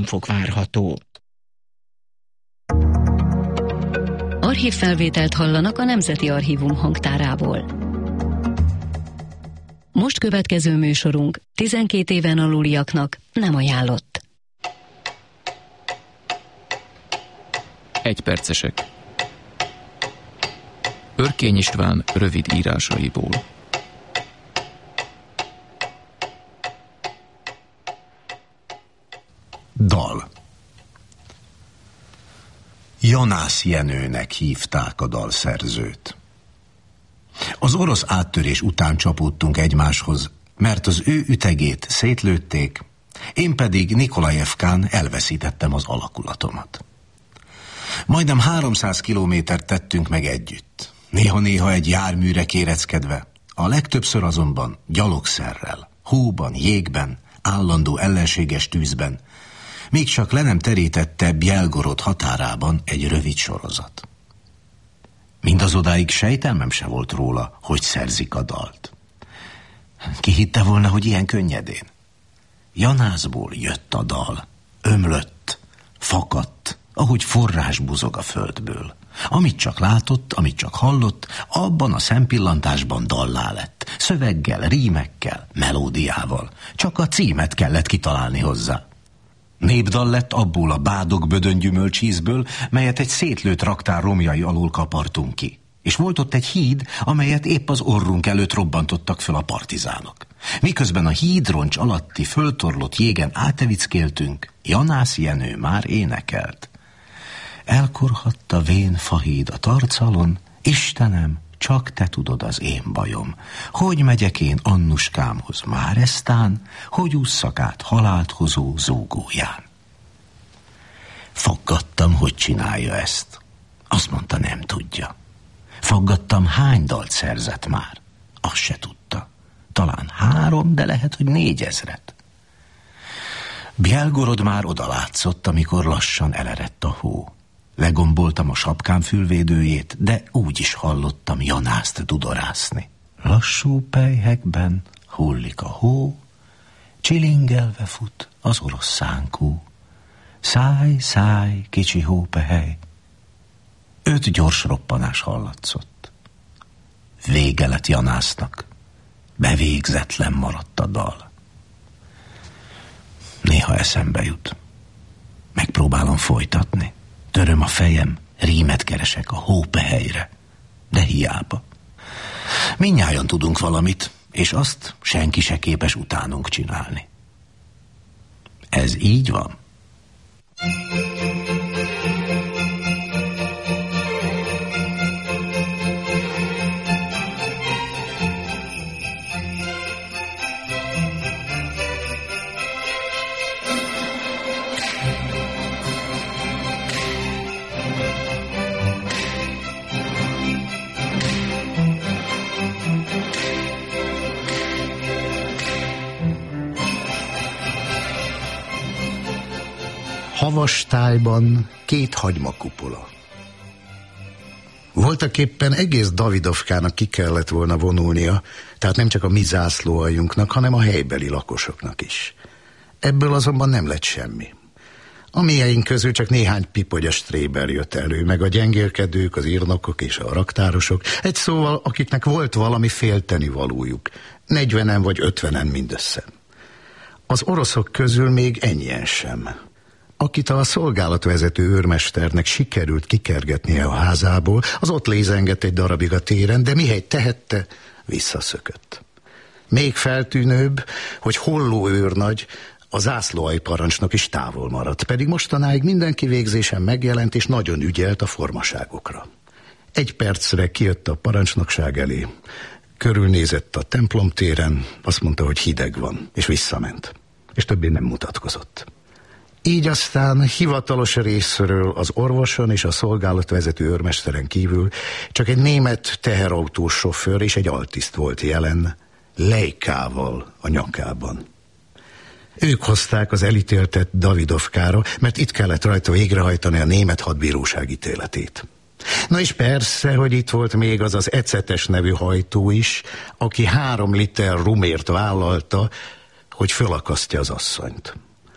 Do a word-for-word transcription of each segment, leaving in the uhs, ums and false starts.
fok várható. Archívfelvételt hallanak a Nemzeti Archívum hangtárából. Most következő műsorunk tizenkét éven aluliaknak nem ajánlott. Egypercesek. Örkény István rövid írásaiból. Dal. Janász Jenőnek hívták a dalszerzőt. Az orosz áttörés után csapódtunk egymáshoz, mert az ő ütegét szétlőtték, én pedig Nikolajevkán elveszítettem az alakulatomat. Majdnem háromszáz kilométert tettünk meg együtt, néha-néha egy járműre kéreckedve, a legtöbbször azonban gyalogszerrel, hóban, jégben, állandó ellenséges tűzben, még csak le nem terítette Bjelgorod határában egy rövid sorozat. Mindazodáig sejtelmem se volt róla, hogy szerzik a dalt. Ki hitte volna, hogy ilyen könnyedén? Janászból jött a dal, ömlött, fakadt, ahogy forrás buzog a földből. Amit csak látott, amit csak hallott, abban a szempillantásban dallá lett, szöveggel, rímekkel, melódiával. Csak a címet kellett kitalálni hozzá. Népdal lett abból a bádog bödön gyümölcsízből, melyet egy szétlőtt raktár romjai alól kapartunk ki. És volt ott egy híd, amelyet épp az orrunk előtt robbantottak föl a partizánok. Miközben a hídroncs alatti föltorlott jégen átevickéltünk, Janász Jenő már énekelt. Elkorhadt a vén fahíd a tarcalon, Istenem, csak te tudod az én bajom. Hogy megyek én Annuskámhoz már eztán, hogy ússzak át halált hozó zúgóján. Faggattam, hogy csinálja ezt. Azt mondta, nem tudja. Faggattam, hány dalt szerzett már. Azt se tudta. Talán három, de lehet, hogy négyezret. Bjelgorod már odalátszott, amikor lassan elerett a hó. Legomboltam a sapkám fülvédőjét, de úgy is hallottam Janászt dudorászni. Lassú pelyhekben hullik a hó, csilingelve fut az orosz szánkú. Száj, száj, kicsi hópehely. Öt gyors roppanás hallatszott. Vége lett Janásznak, bevégzetlen maradt a dal. Néha eszembe jut. Megpróbálom folytatni. Töröm a fejem, rímet keresek a hópehelyre, de hiába. Mindnyájan tudunk valamit, és azt senki se képes utánunk csinálni. Ez így van. Havas tájban két hagymakupola. Voltaképpen egész Davidovkának ki kellett volna vonulnia, tehát nem csak a mi zászlóaljunknak, hanem a helybeli lakosoknak is. Ebből azonban nem lett semmi. A mieink közül csak néhány pipogyas stréber jött elő, meg a gyengélkedők, az írnokok és a raktárosok, egy szóval, akiknek volt valami félteni valójuk, negyvenen vagy ötvenen mindössze. Az oroszok közül még ennyien sem. Akit a szolgálatvezető őrmesternek sikerült kikergetnie a házából, az ott lézengett egy darabig a téren, de mihelyt tehette, visszaszökött. Még feltűnőbb, hogy Holló őrnagy, a zászlóalj parancsnok is távol maradt, pedig mostanáig minden kivégzésen megjelent és nagyon ügyelt a formaságokra. Egy percre kijött a parancsnokság elé, körülnézett a templom téren, azt mondta, hogy hideg van, és visszament, és többé nem mutatkozott. Így aztán hivatalos részről az orvoson és a szolgálatvezető őrmesteren kívül csak egy német teherautós sofőr és egy altiszt volt jelen, lejkával a nyakában. Ők hozták az elítéltet Davidovkára, mert itt kellett rajta végrehajtani a német hadbíróság ítéletét. Na és persze, hogy itt volt még az az Ecetes nevű hajtó is, aki három liter rumért vállalta, hogy fölakasztja az asszonyt.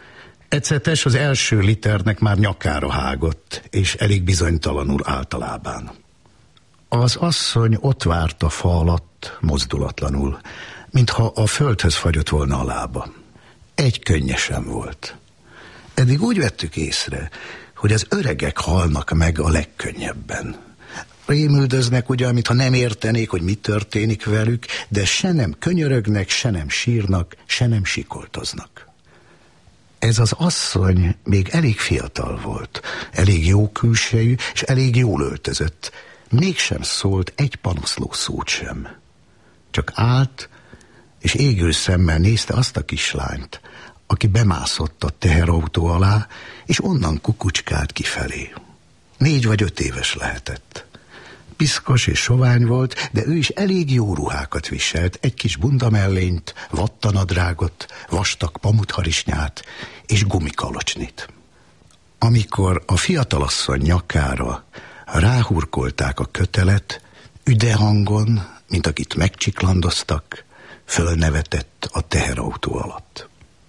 Ecetes az első liternek már nyakára hágott, és elég bizonytalanul állt a lábán. Az asszony ott várt a fa alatt, mozdulatlanul, mintha a földhöz fagyott volna a lába. Egy könnye sem volt. Eddig úgy vettük észre, hogy az öregek halnak meg a legkönnyebben. Rémüldöznek ugye, mintha nem értenék, hogy mi történik velük, de se nem könyörögnek, se nem sírnak, se nem sikoltoznak. Ez az asszony még elég fiatal volt, elég jó külsejű, és elég jól öltözött. Mégsem szólt egy panaszló szót sem. Csak állt, és égő szemmel nézte azt a kislányt, aki bemászott a teherautó alá, és onnan kukucskált kifelé. Négy vagy öt éves lehetett. Piszkos és sovány volt, de ő is elég jó ruhákat viselt, egy kis bundamellényt, vattanadrágot, vastag pamutharisnyát és gumikalocsnit. Amikor a fiatalasszony nyakára ráhurkolták a kötelet, üde hangon, mint akit megcsiklandoztak, fölnevetett a teherautó alatt.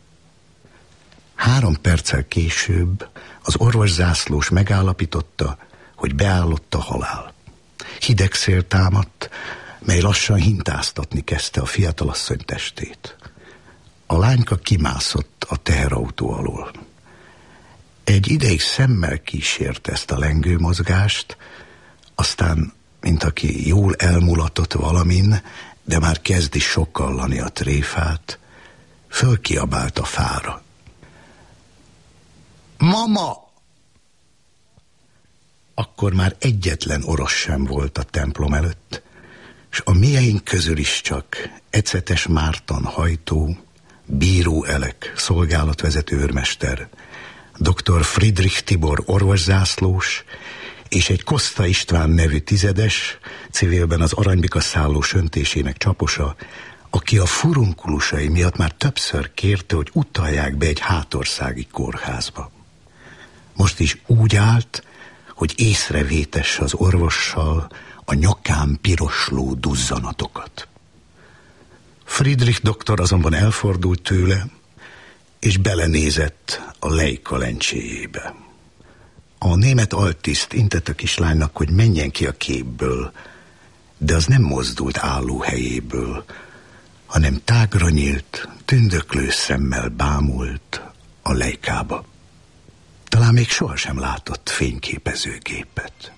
Három perccel később az orvoszászlós megállapította, hogy beállott a halál. Hideg szél támadt, mely lassan hintáztatni kezdte a fiatalasszony testét. A lányka kimászott a teherautó alól. Egy ideig szemmel kísérte ezt a lengő mozgást, aztán, mint aki jól elmulatott valamin, de már kezdi sokallani a tréfát, fölkiabált a fára. Mama! Akkor már egyetlen orosz sem volt a templom előtt, s a mieink közül is csak Ecetes Márton hajtó, Bíró Elek szolgálatvezető őrmester, doktor Friedrich Tibor orvoszászlós, és egy Koszta István nevű tizedes, civilben az Aranybika szállós öntésének csaposa, aki a furunkulusai miatt már többször kérte, hogy utalják be egy hátországi kórházba. Most is úgy állt, hogy észrevétesse az orvossal a nyakán pirosló duzzanatokat. Friedrich doktor azonban elfordult tőle, és belenézett a lejka lencséjébe. A német altiszt intett a kislánynak, hogy menjen ki a képből, de az nem mozdult álló helyéből, hanem tágra nyílt, tündöklő szemmel bámult a lejkába. Talán még sohasem látott fényképezőgépet.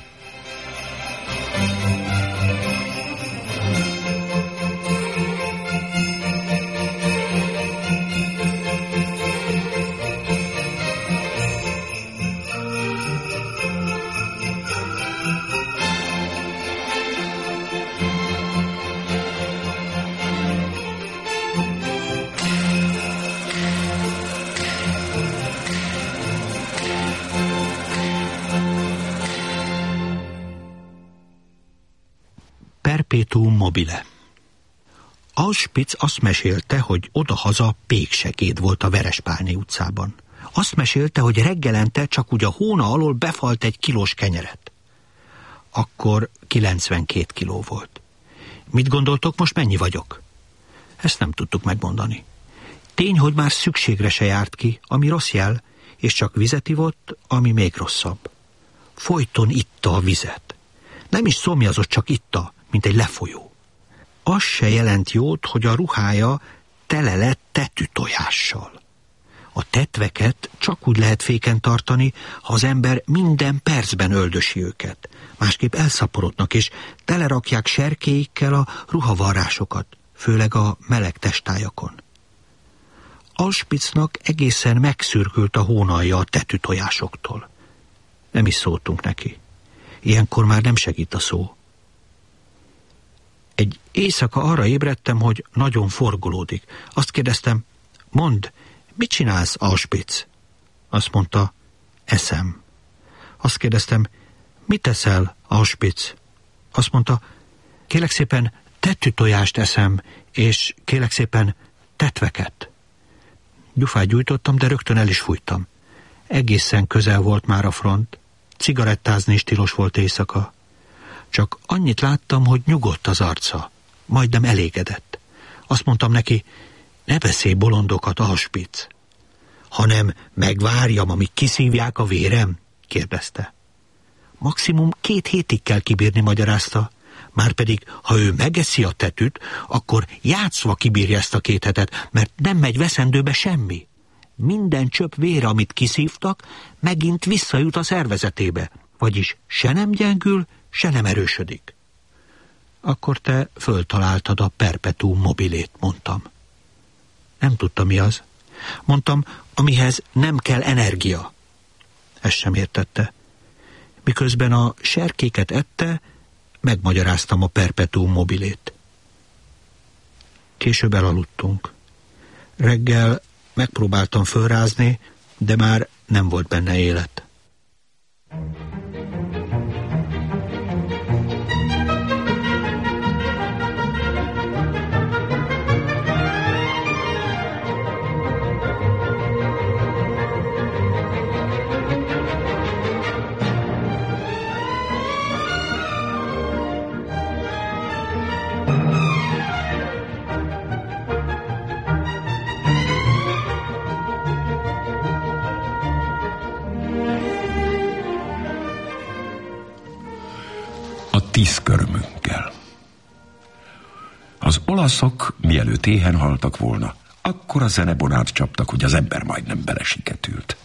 Perpetuum mobile. Auschwitz azt mesélte, hogy odahaza péksegéd volt a Verespálné utcában. Azt mesélte, hogy reggelente csak úgy a hóna alól befalt egy kilós kenyeret. Akkor kilencvenkét kiló volt. Mit gondoltok, most mennyi vagyok? Ezt nem tudtuk megmondani. Tény, hogy már szükségre se járt ki, ami rossz jel, és csak vizet ivott, ami még rosszabb. Folyton itta a vizet. Nem is szomjazott, csak itta, mint egy lefolyó. Az se jelent jót, hogy a ruhája tele lett tetűtojással. A tetveket csak úgy lehet féken tartani, ha az ember minden percben öldösi őket. Másképp elszaporodnak, és telerakják serkéikkel a ruhavarrásokat, főleg a meleg testájakon. Auschwitznak egészen megszürkült a hónalja a tetűtojásoktól. Nem is szóltunk neki. Ilyenkor már nem segít a szó. Egy éjszaka arra ébredtem, hogy nagyon forgolódik. Azt kérdeztem, mondd, mit csinálsz, Auschwitz? Azt mondta, eszem. Azt kérdeztem, mit eszel, Auschwitz? Azt mondta, kérlek szépen tetűtojást eszem, és kérlek szépen tetveket. Gyufát gyújtottam, de rögtön el is fújtam. Egészen közel volt már a front. Cigarettázni is tilos volt éjszaka. Csak annyit láttam, hogy nyugodt az arca. Majdnem elégedett. Azt mondtam neki, ne beszélj bolondokat, Auschwitz. hanem megvárjam, amíg kiszívják a vérem? Kérdezte. Maximum két hétig kell kibírni, magyarázta. Márpedig, ha ő megeszi a tetűt, akkor játszva kibírja ezt a két hetet, mert nem megy veszendőbe semmi. Minden csöpp vére, amit kiszívtak, megint visszajut a szervezetébe, vagyis se nem gyengül, se nem erősödik. Akkor te föltaláltad a perpetuum mobilét, mondtam. Nem tudtam, mi az. Mondtam, amihez nem kell energia. Ezt sem értette. Miközben a serkéket ette, megmagyaráztam a perpetuum mobilét. Később elaludtunk. Reggel megpróbáltam fölrázni, de már nem volt benne élet. Tíz körmünkkel. Az olaszok, mielőtt éhen haltak volna, akkora zenebonát csaptak, hogy az ember majdnem belesiketült.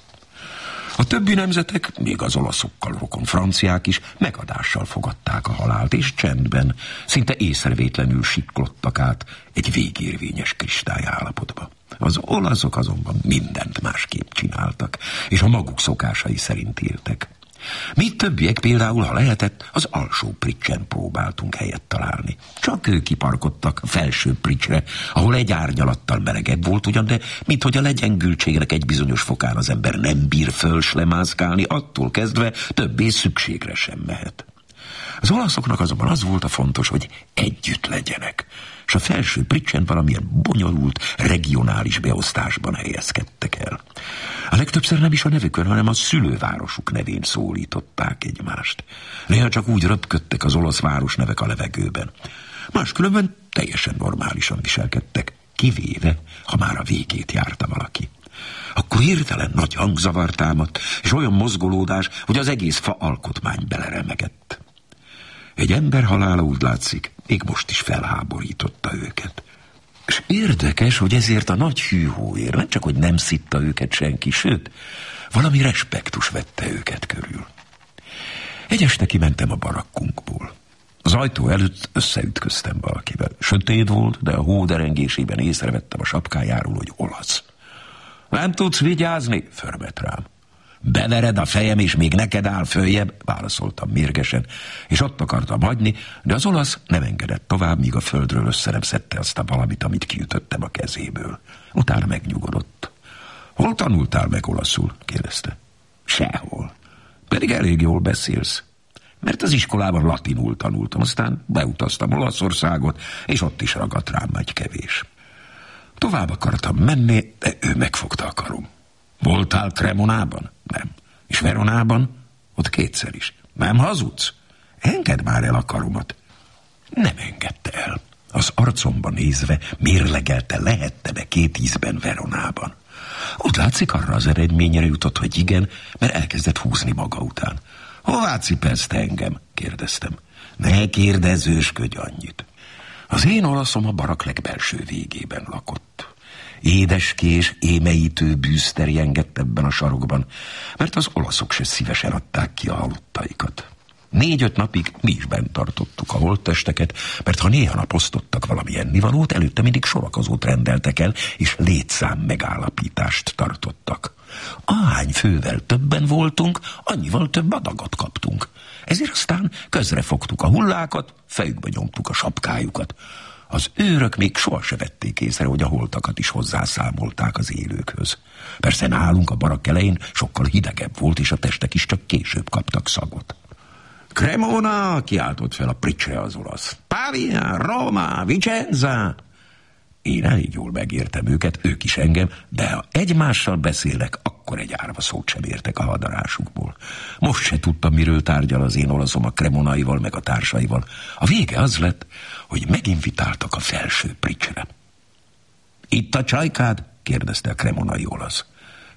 A többi nemzetek, még az olaszokkal rokon franciák is megadással fogadták a halált, és csendben, szinte észrevétlenül siklottak át egy végérvényes kristályállapotba. Az olaszok azonban mindent másképp csináltak, és a maguk szokásai szerint éltek. Mi többiek például, ha lehetett, az alsó pricsen próbáltunk helyet találni. Csak ők kiparkodtak a felső pricsre, ahol egy árnyalattal melegebb volt ugyan, de minthogy a legyengültségnek egy bizonyos fokán az ember nem bír fölslemászkálni, attól kezdve többé szükségre sem mehet. Az olaszoknak azonban az volt a fontos, hogy együtt legyenek, és a felső pricsen valamilyen bonyolult, regionális beosztásban helyezkedtek el. A legtöbbször nem is a nevükön, hanem a szülővárosuk nevén szólították egymást. Néha csak úgy röpködtek az olasz városnevek a levegőben. Máskülönben teljesen normálisan viselkedtek, kivéve, ha már a végét járta valaki. Akkor hirtelen nagy hangzavar támadt, és olyan mozgolódás, hogy az egész fa alkotmány beleremegett. Egy ember halála, úgy látszik, még most is felháborította őket. És érdekes, hogy ezért a nagy hűhóért nem csak, hogy nem szitta őket senki, sőt, valami respektus vette őket körül. Egy este kimentem a barakkunkból. Az ajtó előtt összeütköztem valakivel. Sötét volt, de a hó derengésében észrevettem a sapkájáról, hogy olasz. Nem tudsz vigyázni? Förmet rám. Bevered a fejem, és még neked áll följebb, válaszoltam mérgesen, és ott akartam hagyni, de az olasz nem engedett tovább, míg a földről össze nem szedte azt a valamit, amit kiütöttem a kezéből. Utána megnyugodott. Hol tanultál meg olaszul? Kérdezte. Sehol. Pedig elég jól beszélsz. Mert az iskolában latinul tanultam, aztán beutaztam Olaszországot, és ott is ragadt rám egy kevés. Tovább akartam menni, de ő megfogta a karom. Voltál Cremonában? Nem. És Veronában? Ott kétszer is. Nem hazudsz? Engedd már el a karomat. Nem engedte el. Az arcomba nézve mérlegelte, lehette-e két ízben Veronában. Úgy látszik, arra az eredményre jutott, hogy igen, mert elkezdett húzni maga után. Hová cipelsz engem? Kérdeztem. Ne kérdezősködj annyit. Az én olaszom a barak legbelső végében lakott. Édeskés, émeítő bűz terjengett ebben a sarokban, mert az olaszok se szívesen adták ki a halottaikat. Négy-öt napig mi is bent tartottuk a holttesteket, mert ha néha naposztottak valami ennivalót, előtte mindig sorakozót rendeltek el, és létszám megállapítást tartottak. Ahány fővel többen voltunk, annyival több adagot kaptunk. Ezért aztán közre fogtuk a hullákat, fejükbe nyomtuk a sapkájukat. Az őrök még sohasem vették észre, hogy a holtakat is hozzászámolták az élőkhöz. Persze nálunk a barak elején sokkal hidegebb volt, és a testek is csak később kaptak szagot. Cremona, kiáltott fel a pricsre az olasz. Pavia, Roma, Vicenza. Én elég jól megértem őket, ők is engem, de ha egymással beszélnek, akkor egy árva szót sem értek a hadarásukból. Most se tudtam, miről tárgyal az én olaszom a cremonaival, meg a társaival. A vége az lett, hogy meginvitáltak a felső pricsre. Itt a csajkád? Kérdezte a cremonai olasz.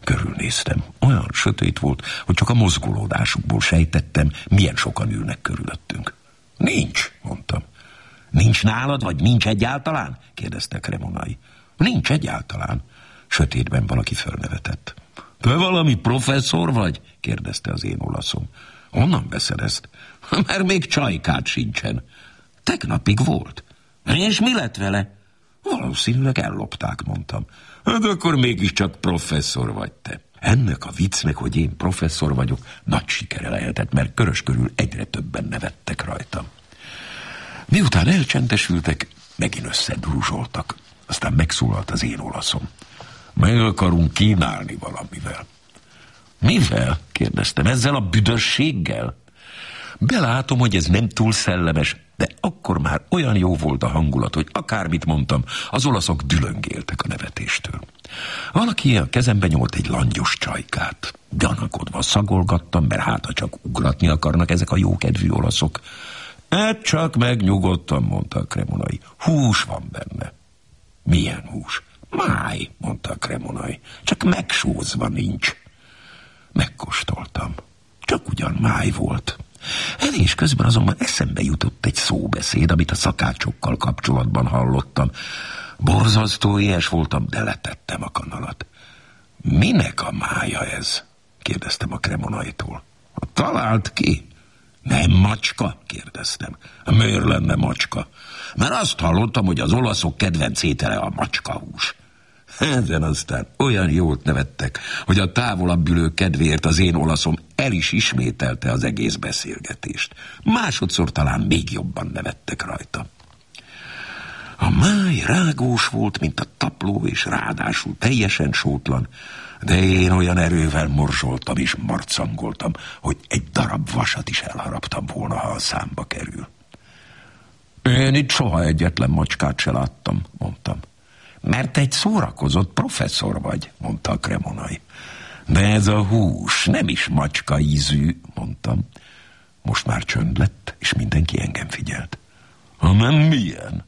Körülnéztem. Olyan sötét volt, hogy csak a mozgolódásukból sejtettem, milyen sokan ülnek körülöttünk. Nincs, mondtam. Nincs nálad, vagy nincs egyáltalán? Kérdezte Cremonai. Nincs egyáltalán. Sötétben valaki fölnevetett. Te valami professzor vagy? Kérdezte az én olaszom. Honnan veszed ezt? Mert még csajkád sincsen. Tegnapig volt. És mi lett vele? Valószínűleg ellopták, mondtam. Hát akkor mégiscsak professzor vagy te. Ennek a viccnek, hogy én professzor vagyok, nagy sikere lehetett, mert körös körül egyre többen nevettek rajtam. Miután elcsendesültek, megint összedrúzsoltak. Aztán megszólalt az én olaszom. Meg akarunk kínálni valamivel. Mivel? Kérdeztem. Ezzel a büdösséggel? Belátom, hogy ez nem túl szellemes, de akkor már olyan jó volt a hangulat, hogy akármit mondtam, az olaszok dülöngéltek a nevetéstől. Valaki a kezembe nyolt egy langyos csajkát. Gyanakodva szagolgattam, mert hát ha csak ugratni akarnak ezek a jókedvű olaszok. Hát csak megnyugodtam, mondta a Cremonai. Hús van benne. Milyen hús? Máj, mondta a Cremonai. Csak megsózva nincs. Megkóstoltam. Csak ugyan máj volt. Evés közben azonban eszembe jutott egy szóbeszéd, amit a szakácsokkal kapcsolatban hallottam. Borzasztó éhes voltam, de letettem a kanalat. Minek a mája ez? Kérdeztem a Cremonaitól. Talált ki? Nem macska? Kérdeztem. Miért lenne macska? Mert azt hallottam, hogy az olaszok kedvenc étele a macskahús. Ezen aztán olyan jót nevettek, hogy a távolabb ülő kedvéért az én olaszom el is ismételte az egész beszélgetést. Másodszor talán még jobban nevettek rajta. A máj rágós volt, mint a tapló, és ráadásul teljesen sótlan, de én olyan erővel morzsoltam és marcangoltam, hogy egy darab vasat is elharaptam volna, ha a számba kerül. Én itt soha egyetlen macskát se láttam, mondtam. Mert egy szórakozott professzor vagy, mondta a Cremonai. De ez a hús nem is macska ízű, mondtam. Most már csönd lett, és mindenki engem figyelt. Ha nem milyen?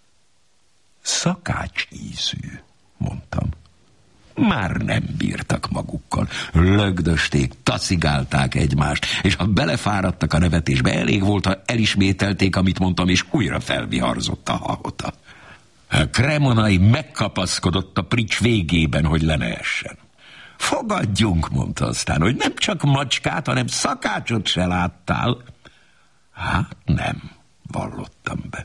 Szakács ízű, mondtam. Már nem bírtak magukkal. Lögdösték, tacigálták egymást, és ha belefáradtak a nevetésbe, elég volt, ha elismételték, amit mondtam, és újra felviharzott a hahota. A Cremonai megkapaszkodott a prics végében, hogy le ne essen. Fogadjunk, mondta aztán, hogy nem csak macskát, hanem szakácsot se láttál. Hát nem, vallottam be.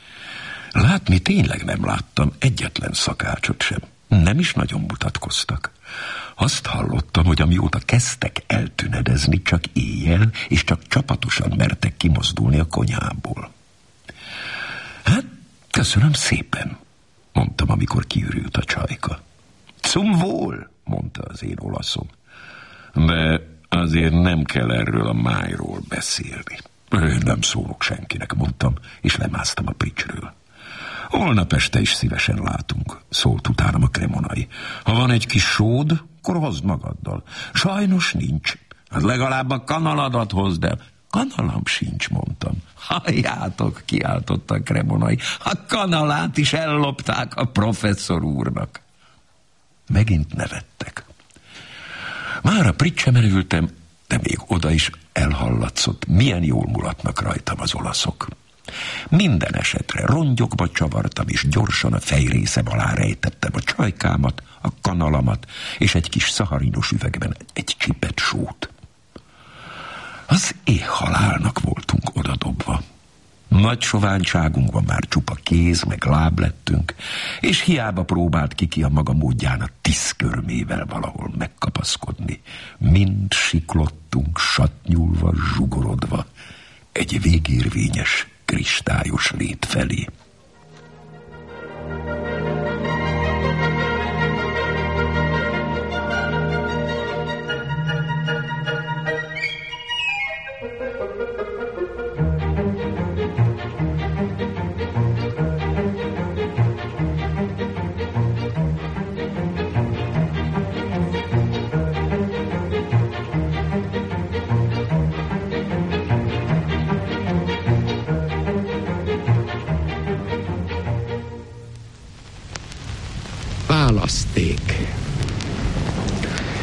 Látni tényleg nem láttam egyetlen szakácsot sem. Nem is nagyon mutatkoztak. Azt hallottam, hogy amióta kezdtek eltünedezni, csak éjjel, és csak csapatosan mertek kimozdulni a konyhából. Hát, köszönöm szépen, mondtam, amikor kiürült a csajka. Zum Wohl, mondta az én olaszom. De azért nem kell erről a májról beszélni. Én nem szólok senkinek, mondtam, és lemásztam a pricsről. Holnap este is szívesen látunk, szólt utánam a Cremonai. Ha van egy kis sód, akkor hozd magaddal. Sajnos nincs. Hát legalább a kanaladat hozd el. Kanalam sincs, mondtam. Halljátok, kiáltotta a Cremonai. A kanalát is ellopták a professzor úrnak. Megint nevettek. Már a pricse merültem, de még oda is elhallatszott, milyen jól mulatnak rajtam az olaszok. Minden esetre rongyokba csavartam, és gyorsan a fejrészem alá rejtettem a csajkámat, a kanalamat, és egy kis szaharinos üvegben egy csipet sót. Az éhhalálnak voltunk odadobva. Nagy soványságunkban már csupa kéz, meg láb lettünk, és hiába próbált kiki a maga módján a tiszkörmével valahol megkapaszkodni. Mind siklottunk, satnyulva, zsugorodva, egy végérvényes, kristályos lét felé. Választék.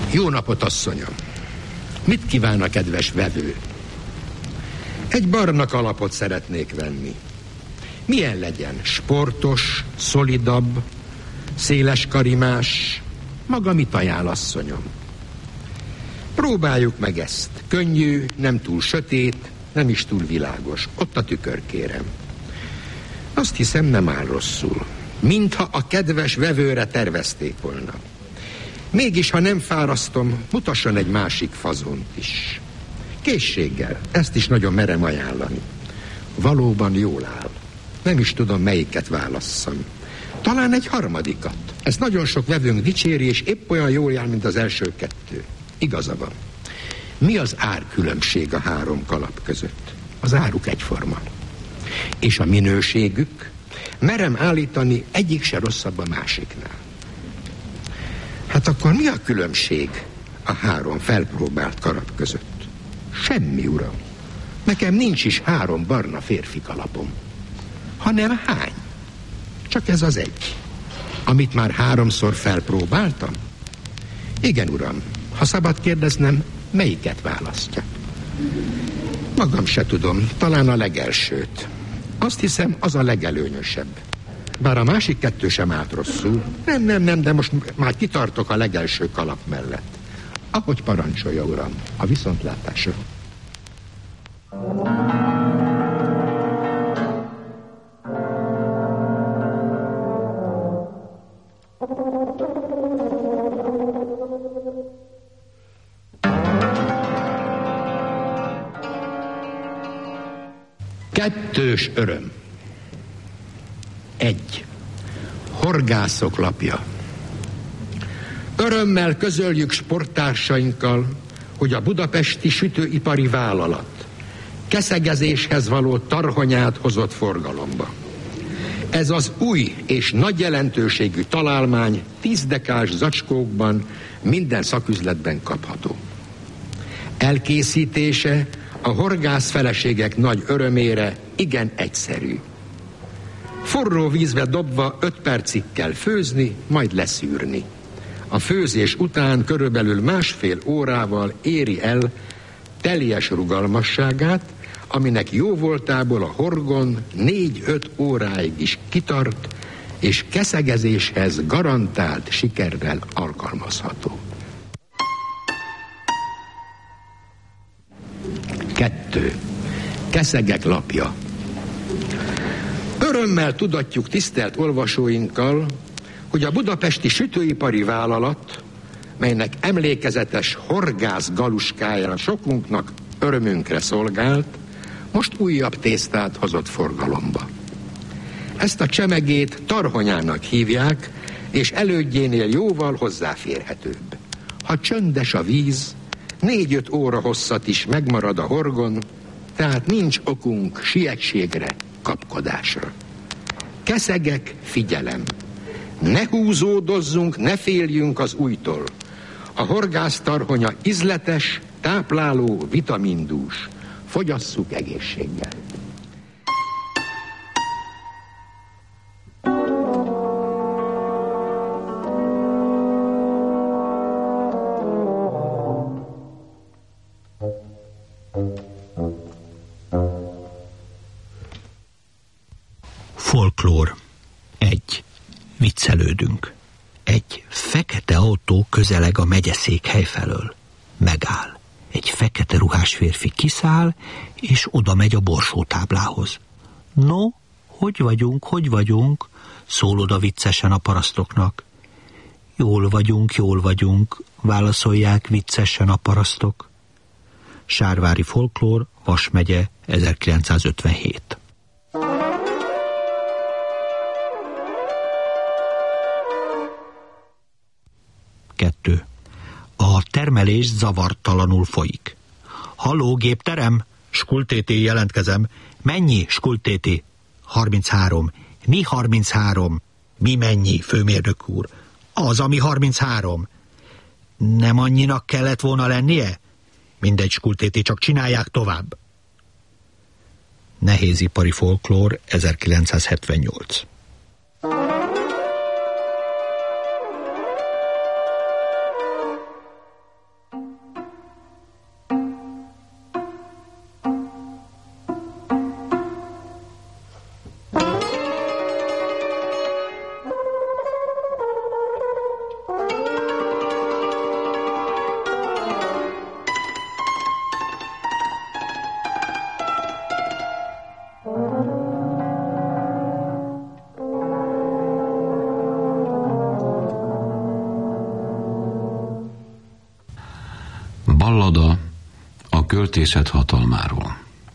Jó napot, asszonyom! Mit kíván a kedves vevő? Egy barna kalapot szeretnék venni. Milyen legyen? Sportos, szolidabb, széles karimás? Maga mit ajánl, asszonyom? Próbáljuk meg ezt. Könnyű, nem túl sötét, nem is túl világos. Ott a tükör, kérem. Azt hiszem, nem áll rosszul. Mintha a kedves vevőre tervezték volna. Mégis, ha nem fárasztom, mutasson egy másik fazont is. Készséggel, ezt is nagyon merem ajánlani. Valóban jól áll. Nem is tudom, melyiket válasszam. Talán egy harmadikat. Ezt nagyon sok vevőnk dicséri, és épp olyan jól jár, mint az első kettő. Igaza van. Mi az árkülönbség a három kalap között? Az áruk egyforma. És a minőségük? Merem állítani, egyik se rosszabb a másiknál. Hát akkor mi a különbség a három felpróbált kalap között? Semmi, uram. Nekem nincs is három barna férfi kalapom. Hanem hány? Csak ez az egy. Amit már háromszor felpróbáltam? Igen, uram. Ha szabad kérdeznem, melyiket választja? Magam se tudom, talán a legelsőt. Azt hiszem, az a legelőnyösebb. Bár a másik kettő sem állt rosszul. Nem, nem, nem, de most már kitartok a legelső kalap mellett. Ahogy parancsolja, uram, a viszontlátásra. Kettős öröm. Egy. Horgászok lapja. Örömmel közöljük sporttársainkkal, hogy a budapesti sütőipari vállalat keszegezéshez való tarhonyát hozott forgalomba. Ez az új és nagy jelentőségű találmány tízdekás zacskókban minden szaküzletben kapható. Elkészítése a horgász feleségek nagy örömére igen egyszerű. Forró vízbe dobva öt percig kell főzni, majd leszűrni. A főzés után körülbelül másfél órával éri el teljes rugalmasságát, aminek jóvoltából a horgon négy-öt óráig is kitart, és keszegezéshez garantált sikerrel alkalmazható. Kettő. Keszegek lapja. Örömmel tudatjuk tisztelt olvasóinkkal, hogy a budapesti sütőipari vállalat, melynek emlékezetes horgász galuskájára sokunknak örömünkre szolgált, most újabb tésztát hozott forgalomba. Ezt a csemegét tarhonyának hívják, és elődjénél jóval hozzáférhetőbb. Ha csöndes a víz, négy-öt óra hosszat is megmarad a horgon, tehát nincs okunk sietségre, kapkodásra. Keszegek, figyelem! Ne húzódozzunk, ne féljünk az ujjtól. A horgász tarhonya ízletes, tápláló, vitamindús. Fogyasszuk egészséggel. Folklór. Egy. Viccelődünk. Egy fekete autó közeleg a megyeszékhely felől. Megáll. Egy fekete ruhás férfi kiszáll, és oda megy a borsótáblához. No, hogy vagyunk, hogy vagyunk? Szól oda viccesen a parasztoknak. Jól vagyunk, jól vagyunk, válaszolják viccesen a parasztok. Sárvári folklór, Vas megye, ezerkilencszázötvenhét. Kettő. A termelés zavartalanul folyik. Halló, gépterem? Skultéti, jelentkezem. Mennyi, Skultéti? harminchárom. Mi harminchárom? Mi mennyi, főmérnök úr? Az, ami harminchárom. Nem annyinak kellett volna lennie? Mindegy, Skultéti, csak csinálják tovább. Nehézipari folklór, ezerkilencszázhetvennyolc. Ballada a költészet hatalmáról.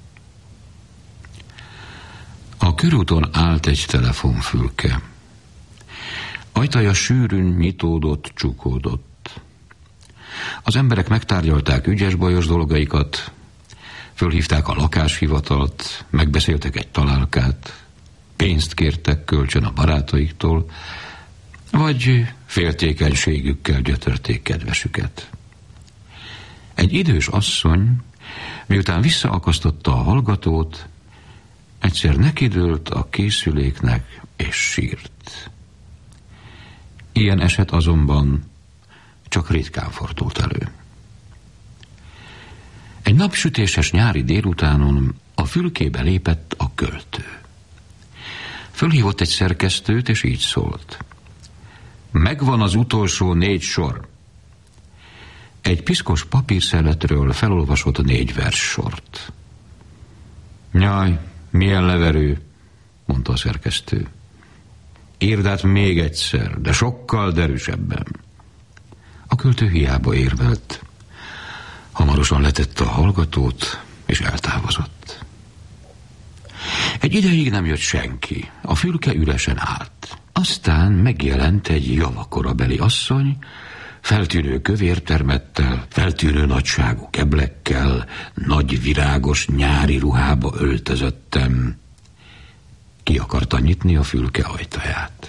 A körúton állt egy telefonfülke. Ajtaja sűrűn nyitódott, csukódott. Az emberek megtárgyalták ügyes-bajos dolgaikat, fölhívták a lakáshivatalt, megbeszéltek egy találkát, pénzt kértek kölcsön a barátaiktól, vagy féltékenységükkel gyötörték kedvesüket. Egy idős asszony, miután visszaakasztotta a hallgatót, egyszer nekidőlt a készüléknek és sírt. Ilyen eset azonban csak ritkán fordult elő. Egy napsütéses nyári délutánon a fülkébe lépett a költő. Fölhívott egy szerkesztőt, és így szólt: megvan az utolsó négy sor. Egy piszkos papírszeletről felolvasott négy verssort. Nyaj, milyen leverő, mondta a szerkesztő. Írd át még egyszer, de sokkal derűsebben. A költő hiába érvelt. Hamarosan letette a hallgatót, és eltávozott. Egy ideig nem jött senki, a fülke üresen állt. Aztán megjelent egy javakorabeli asszony, feltűnő kövértermettel, feltűnő nagyságú keblekkel, nagy virágos nyári ruhába öltözöttem. Ki akarta nyitni a fülke ajtaját.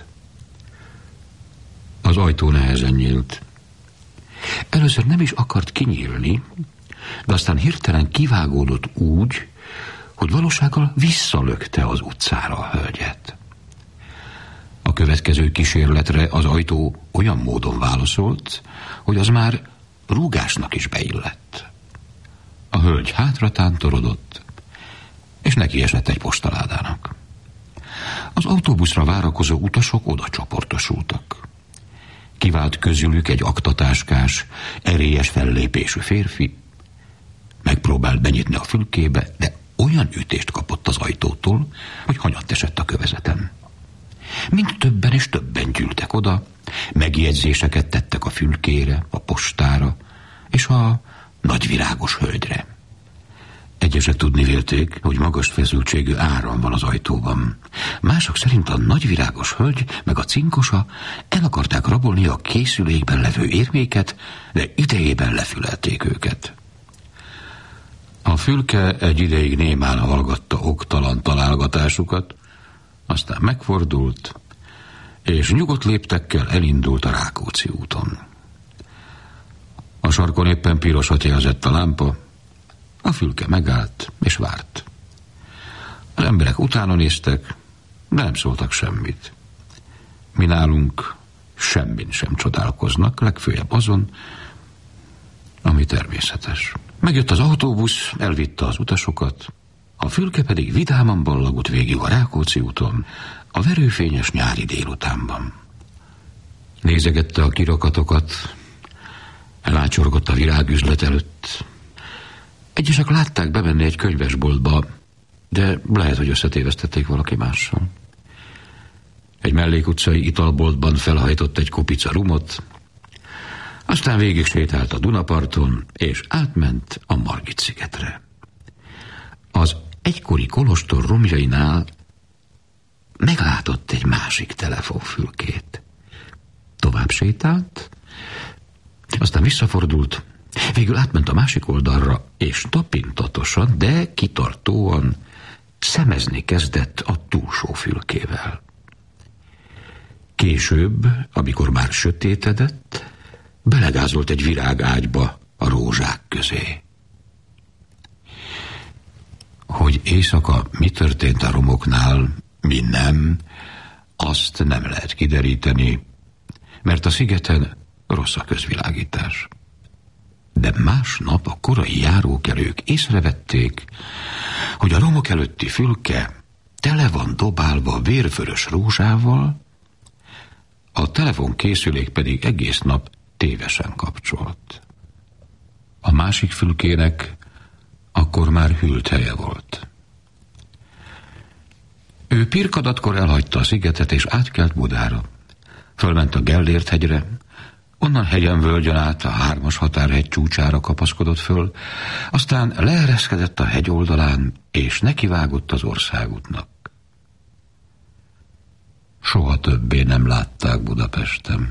Az ajtó nehezen nyílt. Először nem is akart kinyílni, de aztán hirtelen kivágódott úgy, hogy valósággal visszalökte az utcára a hölgyet. A következő kísérletre az ajtó olyan módon válaszolt, hogy az már rúgásnak is beillett. A hölgy hátra tántorodott, és neki esett egy postaládának. Az autóbuszra várakozó utasok oda csoportosultak. Kivált közülük egy aktatáskás, erélyes fellépésű férfi, megpróbált benyitni a fülkébe, de olyan ütést kapott az ajtótól, hogy hanyatt esett a kövezeten. Mind többen és többen gyűltek oda, megjegyzéseket tettek a fülkére, a postára és a nagyvirágos hölgyre. Egyesek tudni vélték, hogy magas feszültségű áram van az ajtóban. Mások szerint a nagyvirágos hölgy meg a cinkosa el akarták rabolni a készülékben levő érméket, de idejében lefülelték őket. A fülke egy ideig némán hallgatta oktalan találgatásukat, aztán megfordult, és nyugodt léptekkel elindult a Rákóczi úton. A sarkon éppen pirosat jelzett a lámpa, a fülke megállt és várt. Az emberek utána néztek, de nem szóltak semmit. Mi nálunk semmin sem csodálkoznak, legfőjebb azon, ami természetes. Megjött az autóbusz, elvitte az utasokat, a fülke pedig vidáman ballagott végig a Rákóczi úton, a verőfényes nyári délutánban. Nézegette a kirakatokat, elácsorgott a virágüzlet előtt. Egyesek látták bemenni egy könyvesboltba, de lehet, hogy összetévesztették valaki mással. Egy mellékutcai italboltban felhajtott egy kupica rumot, aztán végig sétált a Dunaparton, és átment a Margit-szigetre. Az egykori kolostor romjainál meglátott egy másik telefonfülkét. Tovább sétált, aztán visszafordult, végül átment a másik oldalra, és tapintatosan, de kitartóan szemezni kezdett a túlsó fülkével. Később, amikor már sötétedett, belegázolt egy virágágyba a rózsák közé. Hogy éjszaka mi történt a romoknál, mi nem, azt nem lehet kideríteni, mert a szigeten rossz a közvilágítás. De másnap a korai járókelők észrevették, hogy a romok előtti fülke tele van dobálva vérvörös rózsával, a telefonkészülék pedig egész nap tévesen kapcsolt. A másik fülkének akkor már hűlt helye volt. Ő Pirkadatkor elhagyta a szigetet, és átkelt Budára. Fölment a Gellért hegyre, Onnan hegyen-völgyön át a hármas határhegy csúcsára kapaszkodott föl, aztán leereszkedett a hegy oldalán, és nekivágott az országútnak. Soha többé nem látták Budapesten.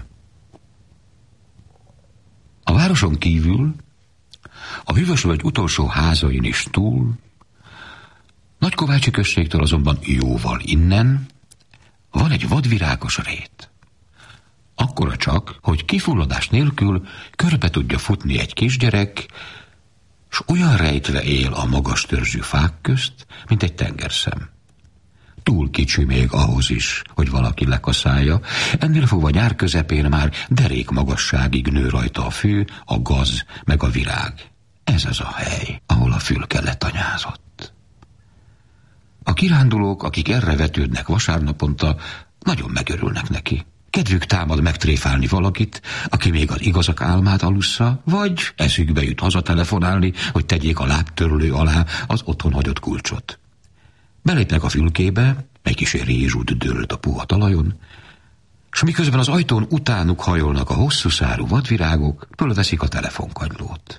A városon kívül, a Hűvösvölgy utolsó házain is túl, Nagykovácsi községtől azonban jóval innen van egy vadvirágos rét. Akkora csak, hogy kifulladás nélkül körbe tudja futni egy kisgyerek, s olyan rejtve él a magas törzsű fák közt, mint egy tengerszem. Túl kicsi még ahhoz is, hogy valaki lekaszálja, ennél fogva nyár közepén már derék magasságig nő rajta a fű, a gaz, meg a virág. Ez az a hely, ahol a fülke letanyázott. A kirándulók, akik erre vetődnek vasárnaponta, nagyon megörülnek neki. Kedvük támad megtréfálni valakit, aki még az igazak álmát alussza, vagy eszükbe jut hazatelefonálni, hogy tegyék a lábtörlő alá az otthon hagyott kulcsot. Belépnek a fülkébe, egy kis rézsút dőlt a puha talajon, s miközben az ajtón utánuk hajolnak a hosszú szárú vadvirágok, fölveszik a telefonkagylót.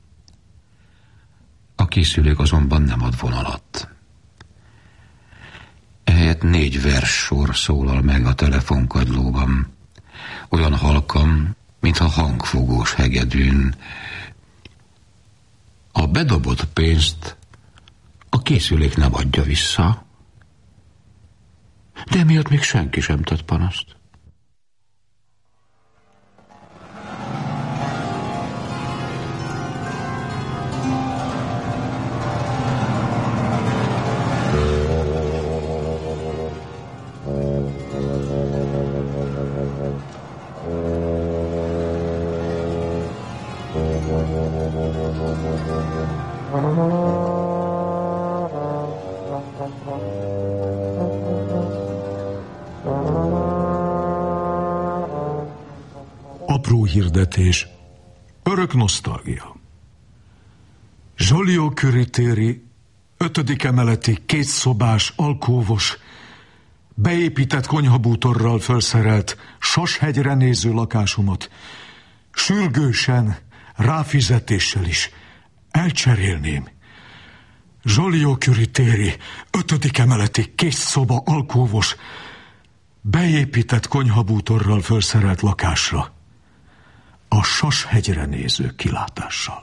A készülék azonban nem ad vonalat. Ehelyett négy verssor szólal meg a telefonkagylóban. Olyan halkan, mintha hangfogós hegedűn. A bedobott pénzt a készülék nem adja vissza, de miatt még senki sem tett panaszt. Apró hirdetés. Örök nosztalgia. Zsolió-Curie téri, ötödik emeleti, kétszobás, alkóvos, beépített konyhabútorral felszerelt, Sashegyre néző lakásomat sürgősen, ráfizetéssel is elcserélném. Zsolió-Curie téri, ötödik emeleti, kétszoba, alkóvos, beépített konyhabútorral felszerelt lakásra, a Sashegyre néző kilátással.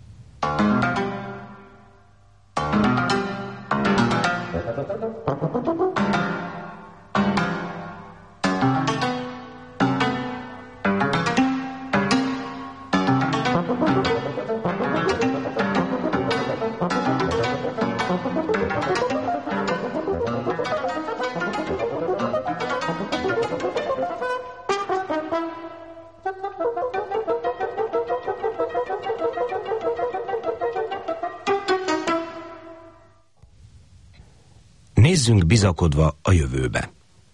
Nézzünk bizakodva a jövőbe.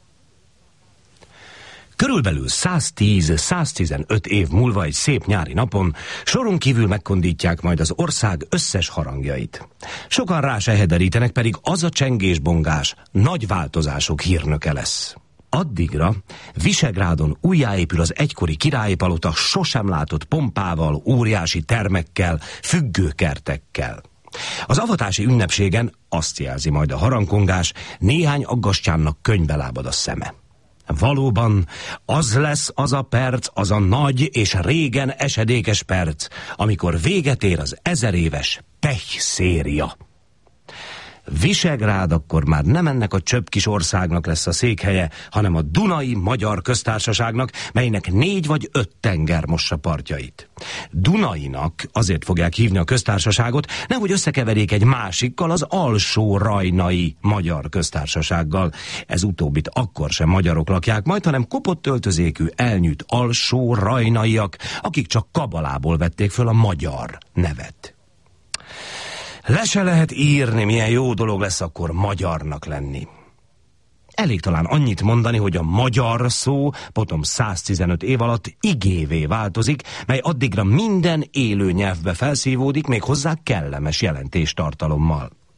Körülbelül száztíz-száztizenöt év múlva egy szép nyári napon soron kívül megkondítják majd az ország összes harangjait. Sokan rá se hederítenek, pedig az a csengésbongás nagy változások hírnöke lesz. Addigra Visegrádon újjáépül az egykori királyi palota sosem látott pompával, óriási termekkel, függőkertekkel. Az avatási ünnepségen azt jelzi majd a harangkongás, néhány aggastyánnak könyvbe lábad a szeme. Valóban az lesz az a perc, az a nagy és régen esedékes perc, amikor véget ér az ezeréves pech-széria. Visegrád akkor már nem ennek a csöpp kis országnak lesz a székhelye, hanem a Dunai Magyar Köztársaságnak, melynek négy vagy öt tenger mossa partjait. Dunainak azért fogják hívni a köztársaságot, nehogy összekeverjék egy másikkal, az Alsó-Rajnai Magyar Köztársasággal. Ez utóbbit akkor sem magyarok lakják majd, hanem kopott öltözékű, elnyűjt alsó-rajnaiak, akik csak kabalából vették föl a magyar nevet. Le se lehet írni, milyen jó dolog lesz akkor magyarnak lenni. Elég talán annyit mondani, hogy a magyar szó potom száztizenöt év alatt igévé változik, mely addigra minden élő nyelvbe felszívódik, még hozzá kellemes jelentéstartalommal.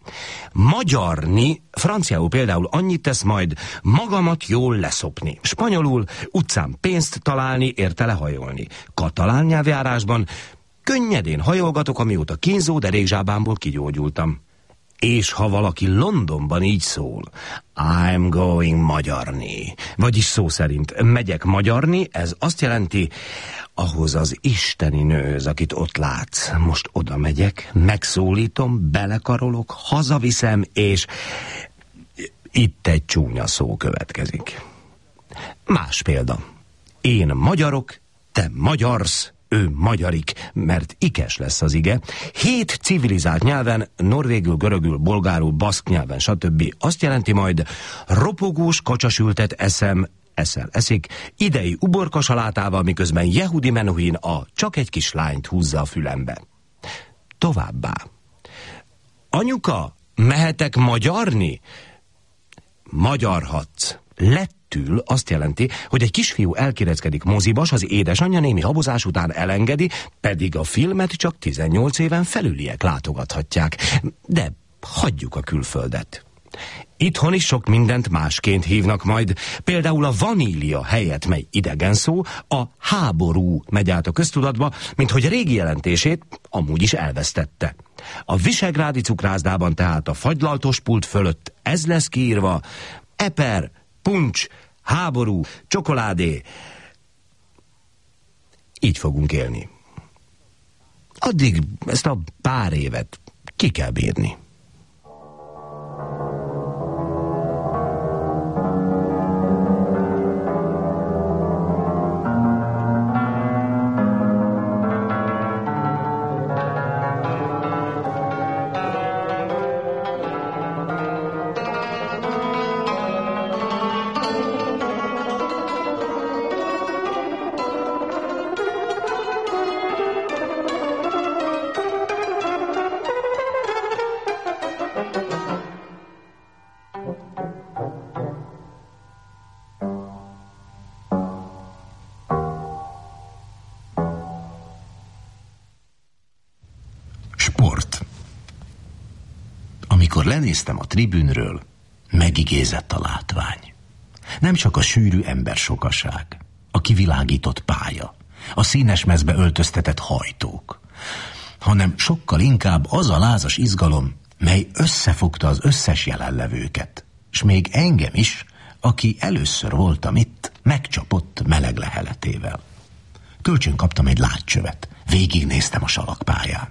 Magyarni, franciául például annyit tesz majd magamat jól leszopni. Spanyolul utcán pénzt találni, érte lehajolni. Katalán nyelvjárásban könnyedén hajolgatok, amióta kínzó derékzsábámból kigyógyultam. És ha valaki Londonban így szól, I'm going magyarni, vagyis szó szerint megyek magyarni, ez azt jelenti, ahhoz az isteni nőhöz, akit ott látsz. Most oda megyek, megszólítom, belekarolok, hazaviszem, és itt egy csúnya szó következik. Más példa. Én magyarok, te magyarsz, ő magyarik, mert ikes lesz az ige. Hét civilizált nyelven, norvégül, görögül, bolgárul, baszk nyelven, stb. Azt jelenti majd ropogós kacsasültet eszem, eszel eszik, idei uborkasalátával, miközben Yehudi Menuhin a csak egy kis lányt húzza a fülembe. Továbbá. Anyuka, mehetek magyarni? Magyarhatsz. Lettül azt jelenti, hogy egy kisfiú elkéreckedik moziba, s az édesanyja némi habozás után elengedi, pedig a filmet csak tizennyolc éven felüliek látogathatják. De hagyjuk a külföldet. Itthon is sok mindent másként hívnak majd. Például a vanília helyett, mely idegen szó, a háború megy át a köztudatba, mint hogy régi jelentését amúgy is elvesztette. A visegrádi cukrászdában tehát a fagylaltos pult fölött ez lesz kiírva: eper, puncs, háború, csokoládé. Így fogunk élni. Addig ezt a pár évet ki kell bírni. Amikor lenéztem a tribünről, megigézett a látvány. Nem csak a sűrű embersokaság, a kivilágított pálya, a színes mezbe öltöztetett hajtók, hanem sokkal inkább az a lázas izgalom, mely összefogta az összes jelenlevőket, s még engem is, aki először voltam itt, megcsapott meleg leheletével. Kölcsön kaptam egy látcsövet, végignéztem a salakpályán.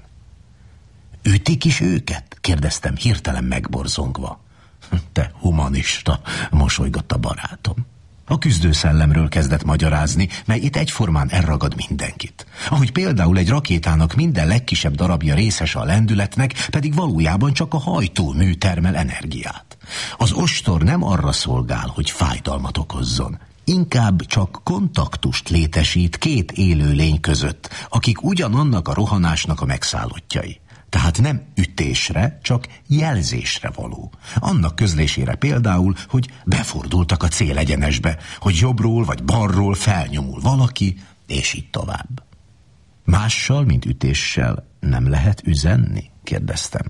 Ütik is őket? Kérdeztem hirtelen megborzongva. Te humanista, mosolygott a barátom. A küzdőszellemről kezdett magyarázni, mely itt egyformán elragad mindenkit. Ahogy például egy rakétának minden legkisebb darabja részes a lendületnek, pedig valójában csak a hajtómű termel energiát. Az ostor nem arra szolgál, hogy fájdalmat okozzon. Inkább csak kontaktust létesít két élőlény között, akik ugyanannak a rohanásnak a megszállottjai. Tehát nem ütésre, csak jelzésre való. Annak közlésére például, hogy befordultak a célegyenesbe, hogy jobbról vagy balról felnyomul valaki, és így tovább. Mással, mint ütéssel nem lehet üzenni? Kérdeztem.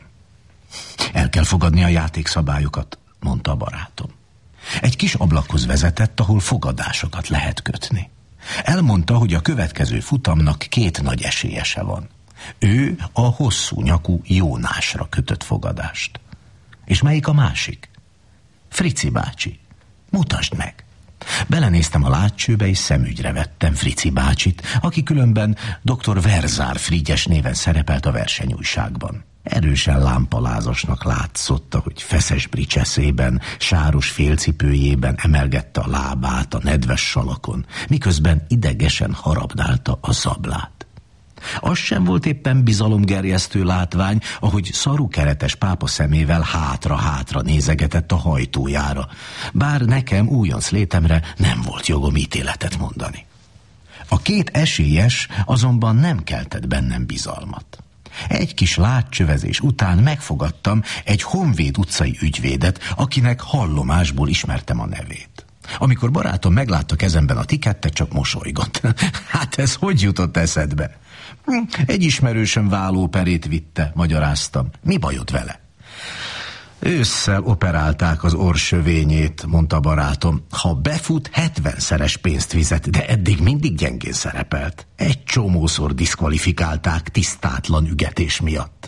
El kell fogadni a játékszabályokat, mondta a barátom. Egy kis ablakhoz vezetett, ahol fogadásokat lehet kötni. Elmondta, hogy a következő futamnak két nagy esélyese van. Ő a hosszú nyakú Jónásra kötött fogadást. És melyik a másik? Frici bácsi. Mutasd meg. Belenéztem a látcsőbe, és szemügyre vettem Frici bácsit, aki különben doktor Verzár Frigyes néven szerepelt a versenyújságban. Erősen lámpalázasnak látszott, hogy feszes bricseszében, sáros félcipőjében emelgette a lábát a nedves salakon, miközben idegesen harabdálta a zablát. Az sem volt éppen bizalomgerjesztő látvány, ahogy szarukeretes pápa szemével hátra-hátra nézegetett a hajtójára, bár nekem újonc létemre nem volt jogom ítéletet mondani. A két esélyes azonban nem keltett bennem bizalmat. Egy kis látcsövezés után megfogadtam egy Honvéd utcai ügyvédet, akinek hallomásból ismertem a nevét. Amikor barátom meglátta kezemben a tikettet, csak mosolygott. Hát ez hogy jutott eszedbe? Egy ismerősöm vállóperét vitte, magyaráztam. Mi bajod vele? Ősszel operálták az orrsövényét, mondta barátom. Ha befut, hetvenszeres pénzt fizet, de eddig mindig gyengén szerepelt. Egy csomószor diszkvalifikálták tisztátlan ügetés miatt.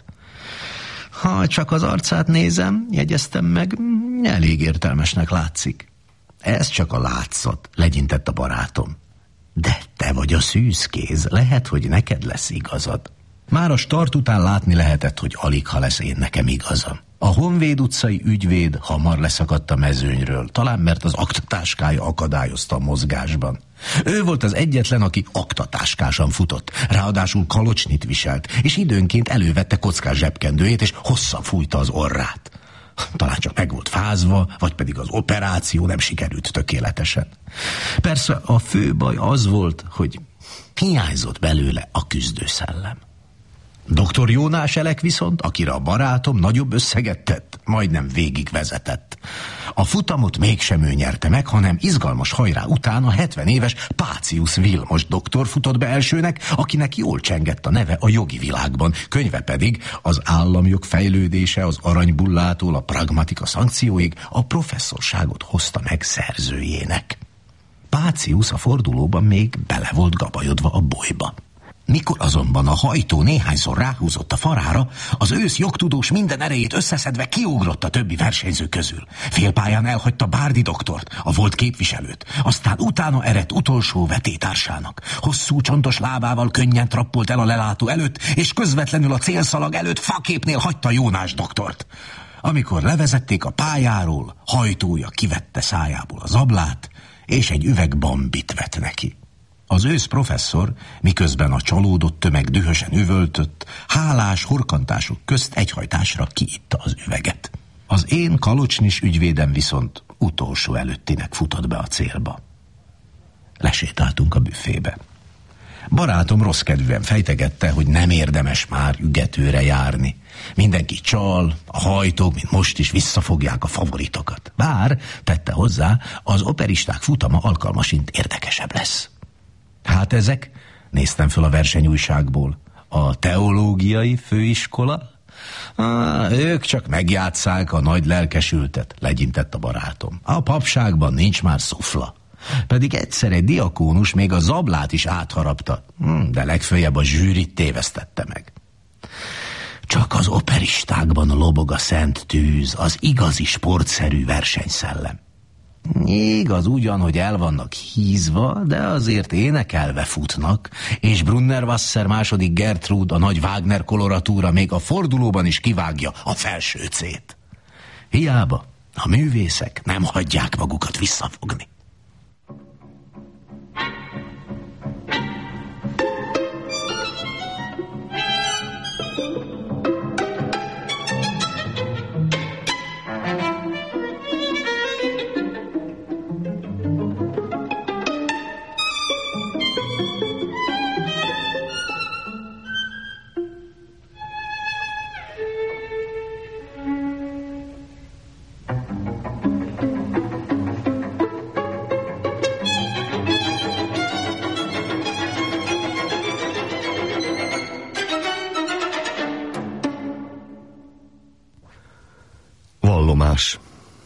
Ha csak az arcát nézem, jegyeztem meg, elég értelmesnek látszik. Ez csak a látszat, legyintett a barátom. De te vagy a szűzkéz, lehet, hogy neked lesz igazad. Már a start után látni lehetett, hogy alig ha lesz én nekem igazam. A Honvéd utcai ügyvéd hamar leszakadt a mezőnyről, talán mert az aktatáskája akadályozta a mozgásban. Ő volt az egyetlen, aki aktatáskásan futott, ráadásul kalocsnit viselt, és időnként elővette kockás zsebkendőjét, és hosszan fújta az orrát. Talán csak meg volt fázva, vagy pedig az operáció nem sikerült tökéletesen. Persze a fő baj az volt, hogy hiányzott belőle a küzdőszellem. doktor Jónás Elek viszont, akire a barátom nagyobb összeget tett, majdnem végigvezetett. A futamot mégsem ő nyerte meg, hanem izgalmas hajrá után a hetven éves Pácius Vilmos doktor futott be elsőnek, akinek jól csengett a neve a jogi világban, könyve pedig az államjog fejlődése az aranybullától a pragmatika szankcióig a professzorságot hozta meg szerzőjének. Pácius a fordulóban még bele volt gabajodva a bolyba. Mikor azonban a hajtó néhányszor ráhúzott a farára, az ősz jogtudós minden erejét összeszedve kiugrott a többi versenyző közül. Félpályán elhagyta Bárdi doktort, a volt képviselőt, aztán utána eredt utolsó vetétársának. Hosszú csontos lábával könnyen trappolt el a lelátó előtt, és közvetlenül a célszalag előtt faképnél hagyta Jónás doktort. Amikor levezették a pályáról, hajtója kivette szájából az ablát, és egy üveg bambit vett neki. Az ősz professzor, miközben a csalódott tömeg dühösen üvöltött, hálás horkantások közt egyhajtásra kiitta az üveget. Az én kalocsnis ügyvédem viszont utolsó előttinek futott be a célba. Lesétáltunk a büfébe. Barátom rossz kedvűen fejtegette, hogy nem érdemes már ügetőre járni. Mindenki csal, a hajtók, mint most is visszafogják a favoritokat. Bár, tette hozzá, az operisták futama alkalmasint érdekesebb lesz. Hát ezek, néztem föl a versenyújságból, a teológiai főiskola? Á, ők csak megjátsszák a nagy lelkesültet, legyintett a barátom. A papságban nincs már szufla. Pedig egyszer egy diakónus még a zablát is átharapta, de legföljebb a zsűrit tévesztette meg. Csak az operistákban lobog a szent tűz, az igazi sportszerű versenyszellem. Igaz ugyan, hogy el vannak hízva, de azért énekelve futnak, és Brunnerwasser második Gertrud, a nagy Wagner koloratúra még a fordulóban is kivágja a felső cét. Hiába a művészek nem hagyják magukat visszafogni. Vallomás.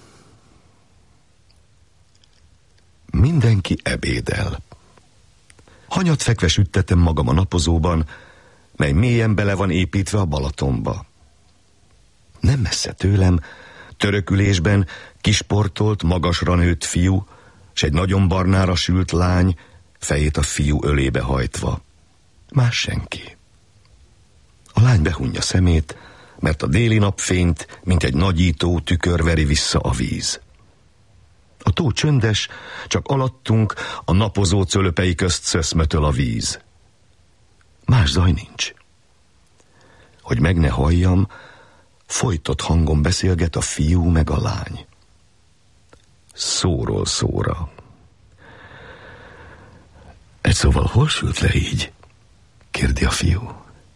Mindenki ebédel. Hanyat fekve süttetem magam a napozóban, mely mélyen bele van építve a Balatonba. Nem messze tőlem, törökülésben kisportolt, magasra nőtt fiú, s egy nagyon barnára sült lány, fejét a fiú ölébe hajtva. Más senki. A lány behunja szemét, mert a déli napfényt, mint egy nagyító tükör veri vissza a víz. A tó csöndes, csak alattunk a napozó cölöpei közt szöszmötöl a víz. Más zaj nincs. Hogy meg ne halljam, folytott hangon beszélget a fiú meg a lány. Szóról szóra. Egy szóval hol sült le így? Kérdi a fiú.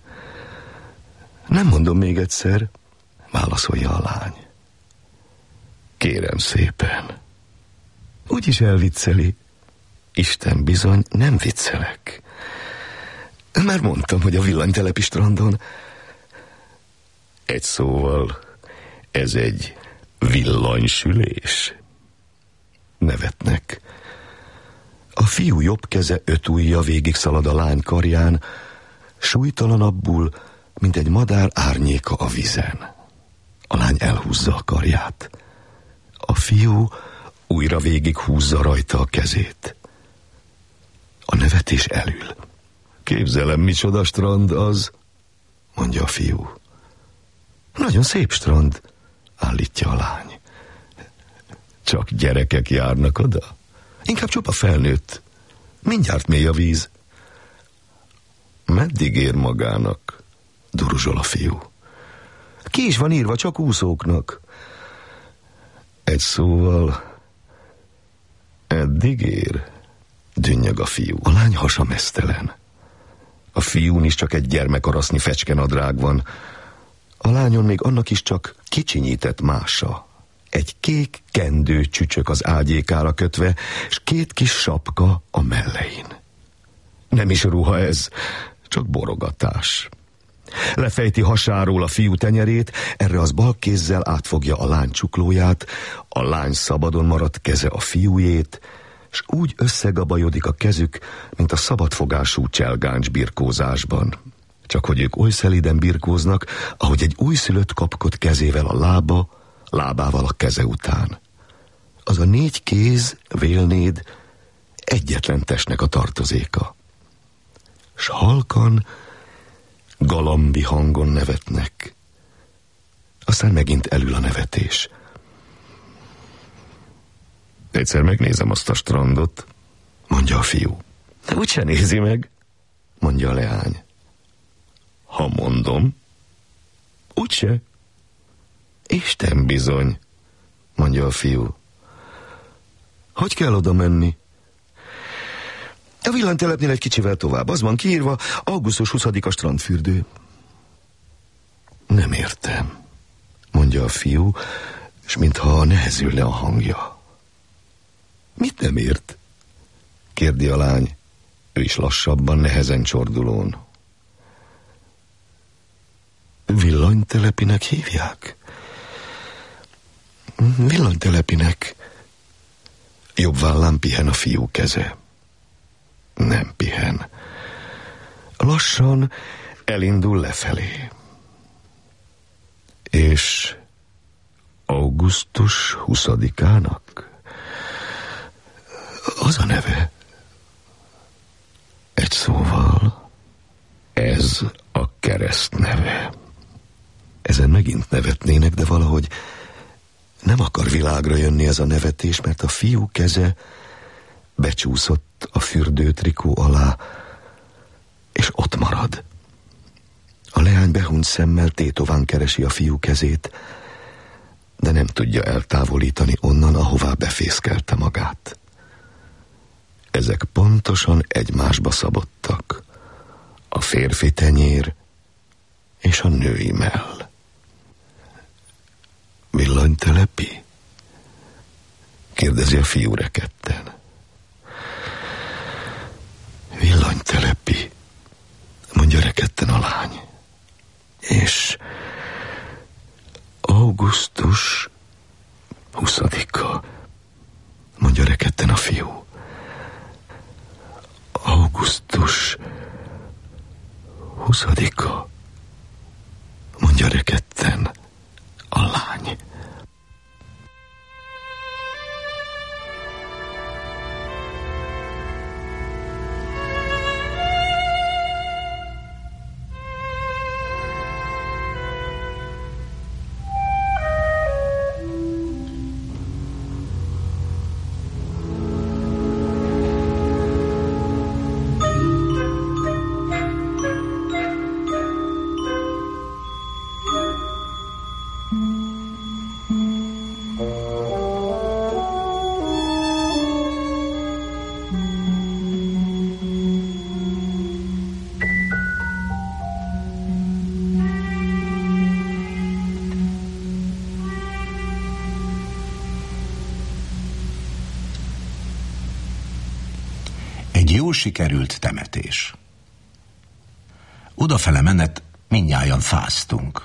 Nem mondom még egyszer, válaszolja a lány. Kérem szépen. Úgyis elvicceli. Isten bizony, nem viccelek. Már mondtam, hogy a villanytelepi strandon. Egy szóval, ez egy Villanysülés. Nevetnek. A fiú jobb keze öt ujja végig szalad a lány karján, súlytalanabbul, mint egy madár árnyéka a vizen. A lány elhúzza a karját. A fiú újra végig húzza rajta a kezét. A nevetés elül. Képzelem, micsoda strand az, mondja a fiú. Nagyon szép strand, állítja a lány. Csak gyerekek járnak oda? Inkább csupa felnőtt. Mindjárt mély a víz. Meddig ér magának? Duruzsol a fiú. Ki is van írva, csak úszóknak. Egy szóval, eddig ér, dünnyög a fiú. A lány hasa meztelen. A fiún is csak egy gyermekarasznyi fecskenadrág van. A lányon még annak is csak kicsinyített mása. Egy kék kendő csücsök az ágyékára kötve, és két kis sapka a mellein. Nem is ruha ez, csak borogatás. Lefejti hasáról a fiú tenyerét, erre az bal kézzel átfogja a lány csuklóját, a lány szabadon maradt keze a fiújét, és úgy összegabajodik a kezük, mint a szabadfogású cselgáncs birkózásban. Csak hogy ők oly szelíden birkóznak, ahogy egy újszülött kapkod kezével a lába, lábával a keze után. Az a négy kéz, vélnéd, egyetlen testnek a tartozéka. S halkan, galambi hangon nevetnek. Aztán megint elül a nevetés. Egyszer megnézem azt a strandot, mondja a fiú. De úgyse nézi meg, mondja a leány. Ha mondom, úgyse. Isten bizony, mondja a fiú. Hogy kell oda menni? A villanytelepnél egy kicsivel tovább. Az van kiírva, augusztus huszadika strandfürdő. Nem értem, mondja a fiú, és mintha nehezülne a hangja. Mit nem ért? Kérdi a lány, ő is lassabban, nehezen csordulón. Villanytelepinek hívják? Villanytelepinek. Jobb vállán pihen a fiú keze. Nem pihen. Lassan elindul lefelé. És augusztus huszadikának az a neve. Egy szóval, ez a kereszt neve. Ezen megint nevetnének, de valahogy nem akar világra jönni ez a nevetés, mert a fiú keze becsúszott a fürdőtrikó alá, és ott marad. A leány behunyt szemmel tétován keresi a fiú kezét, de nem tudja eltávolítani onnan, ahová befészkelte magát. Ezek pontosan egymásba szabottak. A férfi tenyér és a női mell. Villanytelepi? Kérdezi a fiú rekedten. Villanytelepi, mondja rekedten a lány. És augusztus huszadika, mondja rekedten a fiú. Augusztus huszadika, mondja rekedten a lány. Jól sikerült temetés. Odafele menet mindnyájan fáztunk,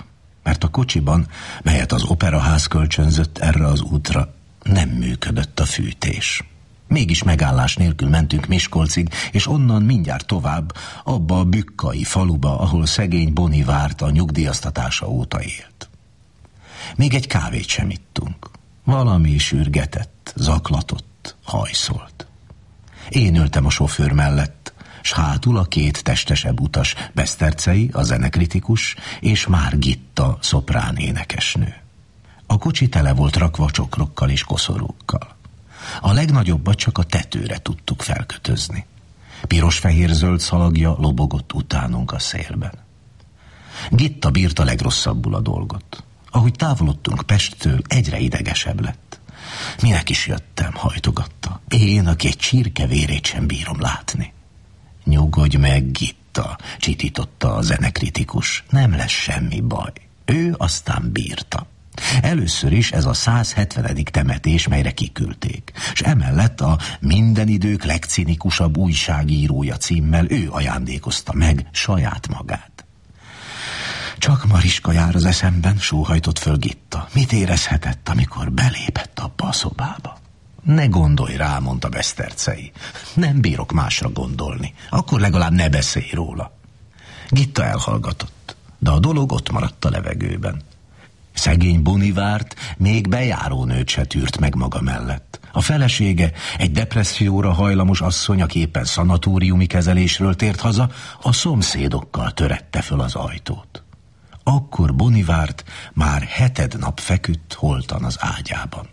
mert a kocsiban, melyet az operaház kölcsönzött erre az útra, nem működött a fűtés. Mégis megállás nélkül mentünk Miskolcig, és onnan mindjárt tovább, abba a bükkai faluba, ahol szegény Boni várt a nyugdíjaztatása óta élt. Még egy kávét sem ittunk. Valami sürgetett, zaklatott, hajszolt. Én ültem a sofőr mellett, s hátul a két testesebb utas, Beszterczey, a zenekritikus, és Margitta, szoprán énekesnő. A kocsi tele volt rakva csokrokkal és koszorúkkal. A legnagyobbat csak a tetőre tudtuk felkötözni. Piros-fehér-zöld szalagja lobogott utánunk a szélben. Gitta bírta legrosszabbul a dolgot. Ahogy távolodtunk Pesttől, egyre idegesebb lett. Minek is jöttem, hajtogatta. Én, aki egy csirke vérét sem bírom látni. Nyugodj meg, Gitta, csitította a zenekritikus. Nem lesz semmi baj. Ő aztán bírta. Először is ez a száz hetvenedik temetés, melyre kiküldték, és emellett a minden idők legcinikusabb újságírója címmel ő ajándékozta meg saját magát. Csak Mariska jár az eszemben, sóhajtott föl Gitta. Mit érezhetett, amikor belépett abba a szobába? Ne gondolj rá, mondta Beszterczey. Nem bírok másra gondolni. Akkor legalább ne beszélj róla. Gitta elhallgatott, de a dolog ott maradt a levegőben. Szegény Boni várt, még bejárónőt se tűrt meg maga mellett. A felesége, egy depresszióra hajlamos asszony, aki éppen szanatóriumi kezelésről tért haza, a szomszédokkal törette föl az ajtót. Akkor Boni várt már heted nap feküdt holtan az ágyában.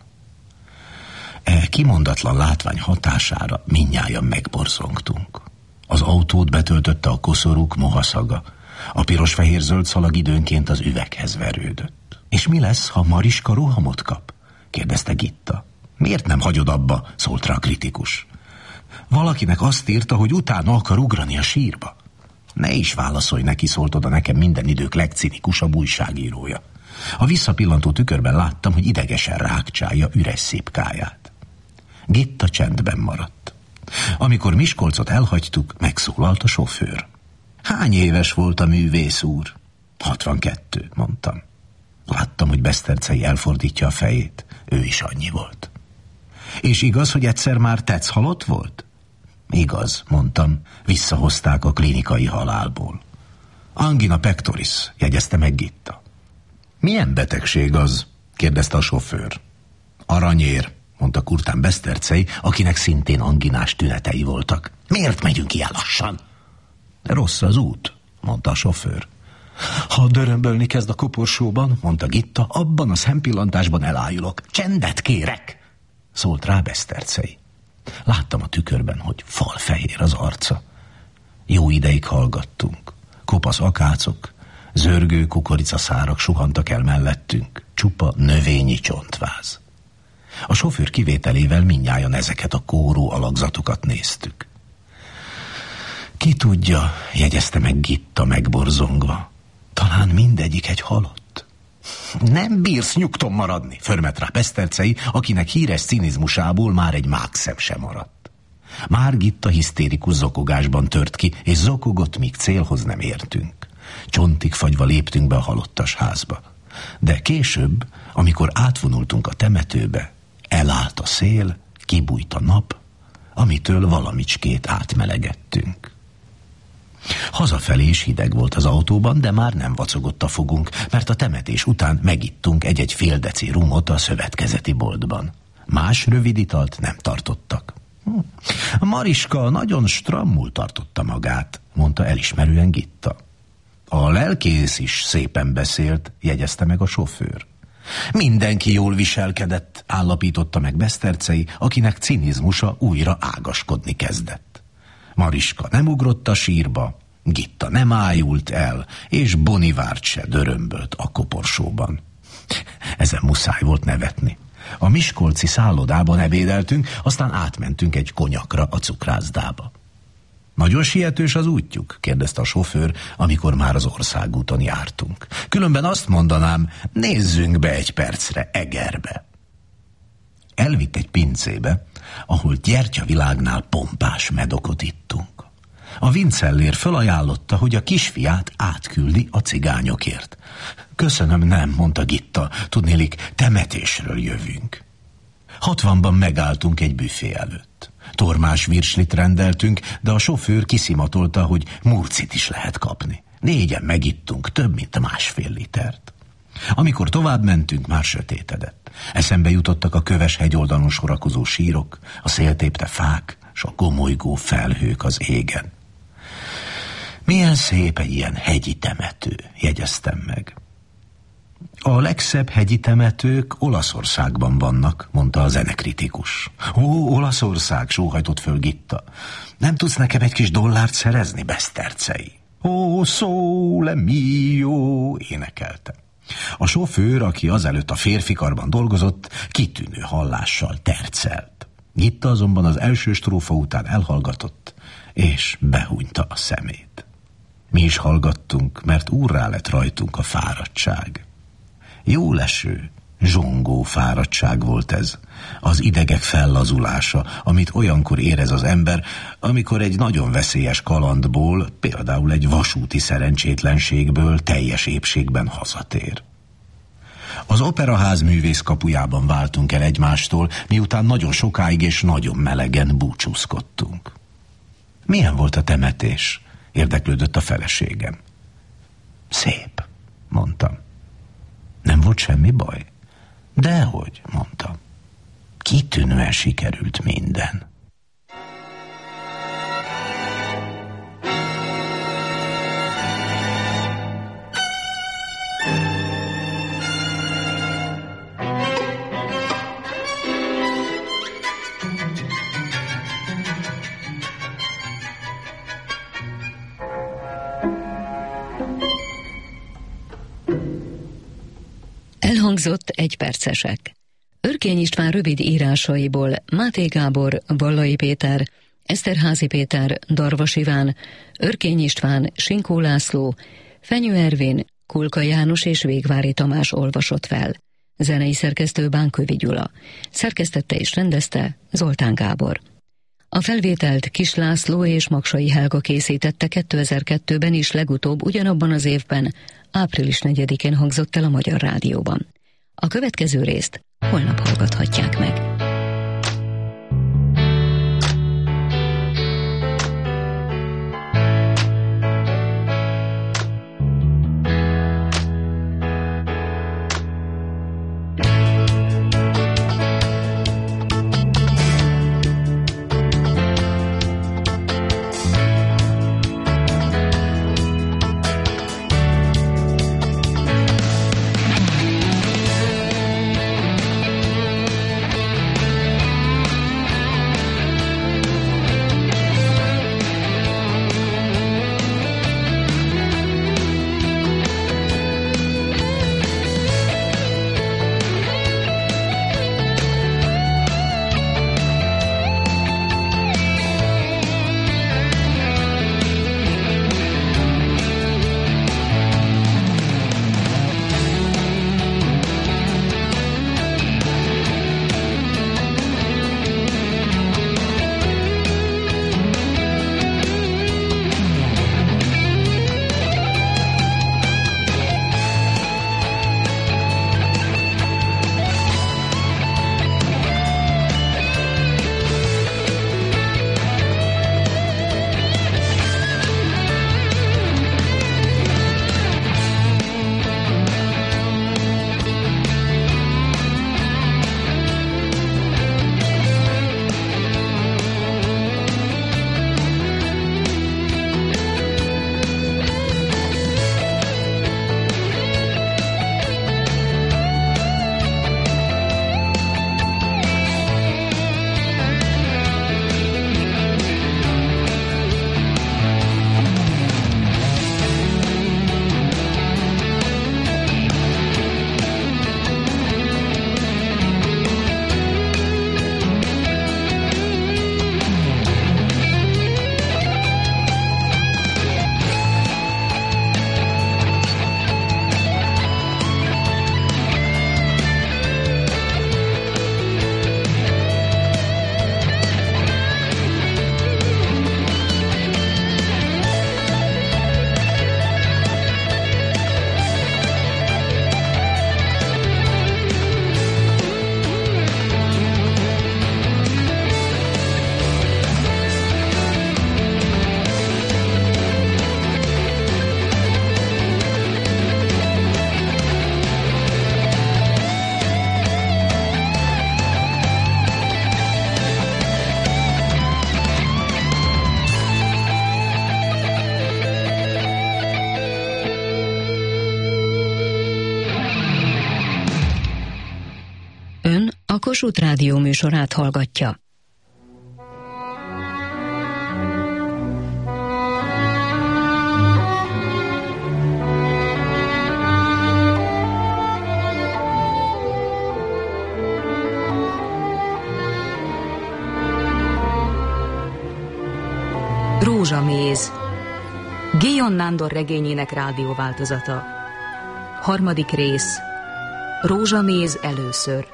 E kimondatlan látvány hatására mindnyájan megborzongtunk. Az autót betöltötte a koszorúk mohaszaga, a piros-fehér-zöld szalag időnként az üveghez verődött. És mi lesz, ha Mariska rohamot kap? kérdezte Gitta. Miért nem hagyod abba? Szólt rá a kritikus. Valakinek azt írta, hogy utána akar ugrani a sírba. Ne is válaszolj neki, szólt oda nekem minden idők legcinikusabb újságírója. A visszapillantó tükörben láttam, hogy idegesen rákcsálja üres szipkáját. Gitta csendben maradt. Amikor Miskolcot elhagytuk, megszólalt a sofőr. Hány éves volt a művész úr? hatvankettő, mondtam. Láttam, hogy Beszterczey elfordítja a fejét. Ő is annyi volt. És igaz, hogy egyszer már Tetsz halott volt? Igaz, mondtam. Visszahozták a klinikai halálból. Angina pectoris, jegyezte meg Gitta. Milyen betegség az? kérdezte a sofőr. Aranyér, mondta kurtán Beszterczey, akinek szintén anginás tünetei voltak. Miért megyünk ilyen lassan? Rossz az út, mondta a sofőr. Ha dörömbölni kezd a koporsóban, mondta Gitta, abban a szempillantásban elájulok. Csendet kérek, szólt rá Beszterczey. Láttam a tükörben, hogy falfehér az arca. Jó ideig hallgattunk. Kopasz akácok, zörgő kukoricaszárak suhantak el mellettünk, csupa növényi csontváz. A sofőr kivételével mindnyájan ezeket a kóró alakzatokat néztük. Ki tudja, jegyezte meg Gitta megborzongva. Talán mindegyik egy halott. Nem bírsz nyugton maradni, förmet rá Beszterczey, akinek híres cinizmusából már egy mákszem sem maradt. Margitta hisztérikus zokogásban tört ki, és zokogott, míg célhoz nem értünk. Csontig fagyva léptünk be a halottas házba. De később, amikor átvonultunk a temetőbe, elállt a szél, kibújt a nap, amitől valamicskét átmelegettünk. Hazafelé is hideg volt az autóban, de már nem vacogott a fogunk, mert a temetés után megittunk egy-egy fél deci rumot a szövetkezeti boltban. Más rövid italt nem tartottak. A Mariska nagyon strammul tartotta magát, mondta elismerően Gitta. A lelkész is szépen beszélt, jegyezte meg a sofőr. Mindenki jól viselkedett, állapította meg Beszterczey, akinek cinizmusa újra ágaskodni kezdett. Mariska nem ugrott a sírba, Gitta nem ájult el, és Boni várt se dörömbölt a koporsóban. Ezen muszáj volt nevetni. A miskolci szállodában ebédeltünk, aztán átmentünk egy konyakra a cukrászdába. Nagyon sietős az útjuk? kérdezte a sofőr, amikor már az országúton jártunk. Különben azt mondanám, nézzünk be egy percre Egerbe. Elvitt egy pincébe, ahol gyertyavilágnál pompás medokot ittunk. A Vincellér fölajánlotta, hogy a kisfiát átküldi a cigányokért. Köszönöm, nem, mondta Gitta, tudnélik, temetésről jövünk. Hatvanban megálltunk egy büfé előtt. Tormás virslit rendeltünk, de a sofőr kiszimatolta, hogy murcit is lehet kapni. Négyen megittunk több, mint másfél litert. Amikor tovább mentünk, már sötétedett. Eszembe jutottak a köves hegyoldalon sorakozó sírok, a széltépte fák, s a gomolygó felhők az égen. Milyen szép egy ilyen hegyi temető, jegyeztem meg. A legszebb hegyi temetők Olaszországban vannak, mondta a zenekritikus. Ó, Olaszország, sóhajtott föl Gitta. Nem tudsz nekem egy kis dollárt szerezni, besztercei? Ó, sole mio, énekelte. A sofőr, aki azelőtt a férfikarban dolgozott, kitűnő hallással tercelt. Gitta azonban az első strófa után elhallgatott, és behúnyta a szemét. Mi is hallgattunk, mert úrrá lett rajtunk a fáradtság. Jó leső, zsongó fáradtság volt ez, az idegek fellazulása, amit olyankor érez az ember, amikor egy nagyon veszélyes kalandból, például egy vasúti szerencsétlenségből teljes épségben hazatér. Az operaház művész kapujában váltunk el egymástól, miután nagyon sokáig és nagyon melegen búcsúzkodtunk. Milyen volt a temetés? Érdeklődött a feleségem. Szép, mondtam. Nem volt semmi baj? Dehogy, mondtam. Kitűnően sikerült minden. Elhangzott egypercesek. Örkény István rövid írásaiból Máté Gábor, Vallai Péter, Eszterházy Péter, Darvas Iván, Örkény István, Sinkó László, Fenyő Ervin, Kulka János és Végvári Tamás olvasott fel. Zenei szerkesztő Bánkövi Gyula. Szerkesztette és rendezte Zoltán Gábor. A felvételt Kis László és Magsai Helga készítette kétezer-kettőben és legutóbb ugyanabban az évben, április negyedikén hangzott el a Magyar Rádióban. A következő részt holnap hallgathatják meg. Kossuth Rádió műsorát hallgatja. Rózsaméz. Guillaume Nándor regényének rádióváltozata. Harmadik rész. Rózsaméz először.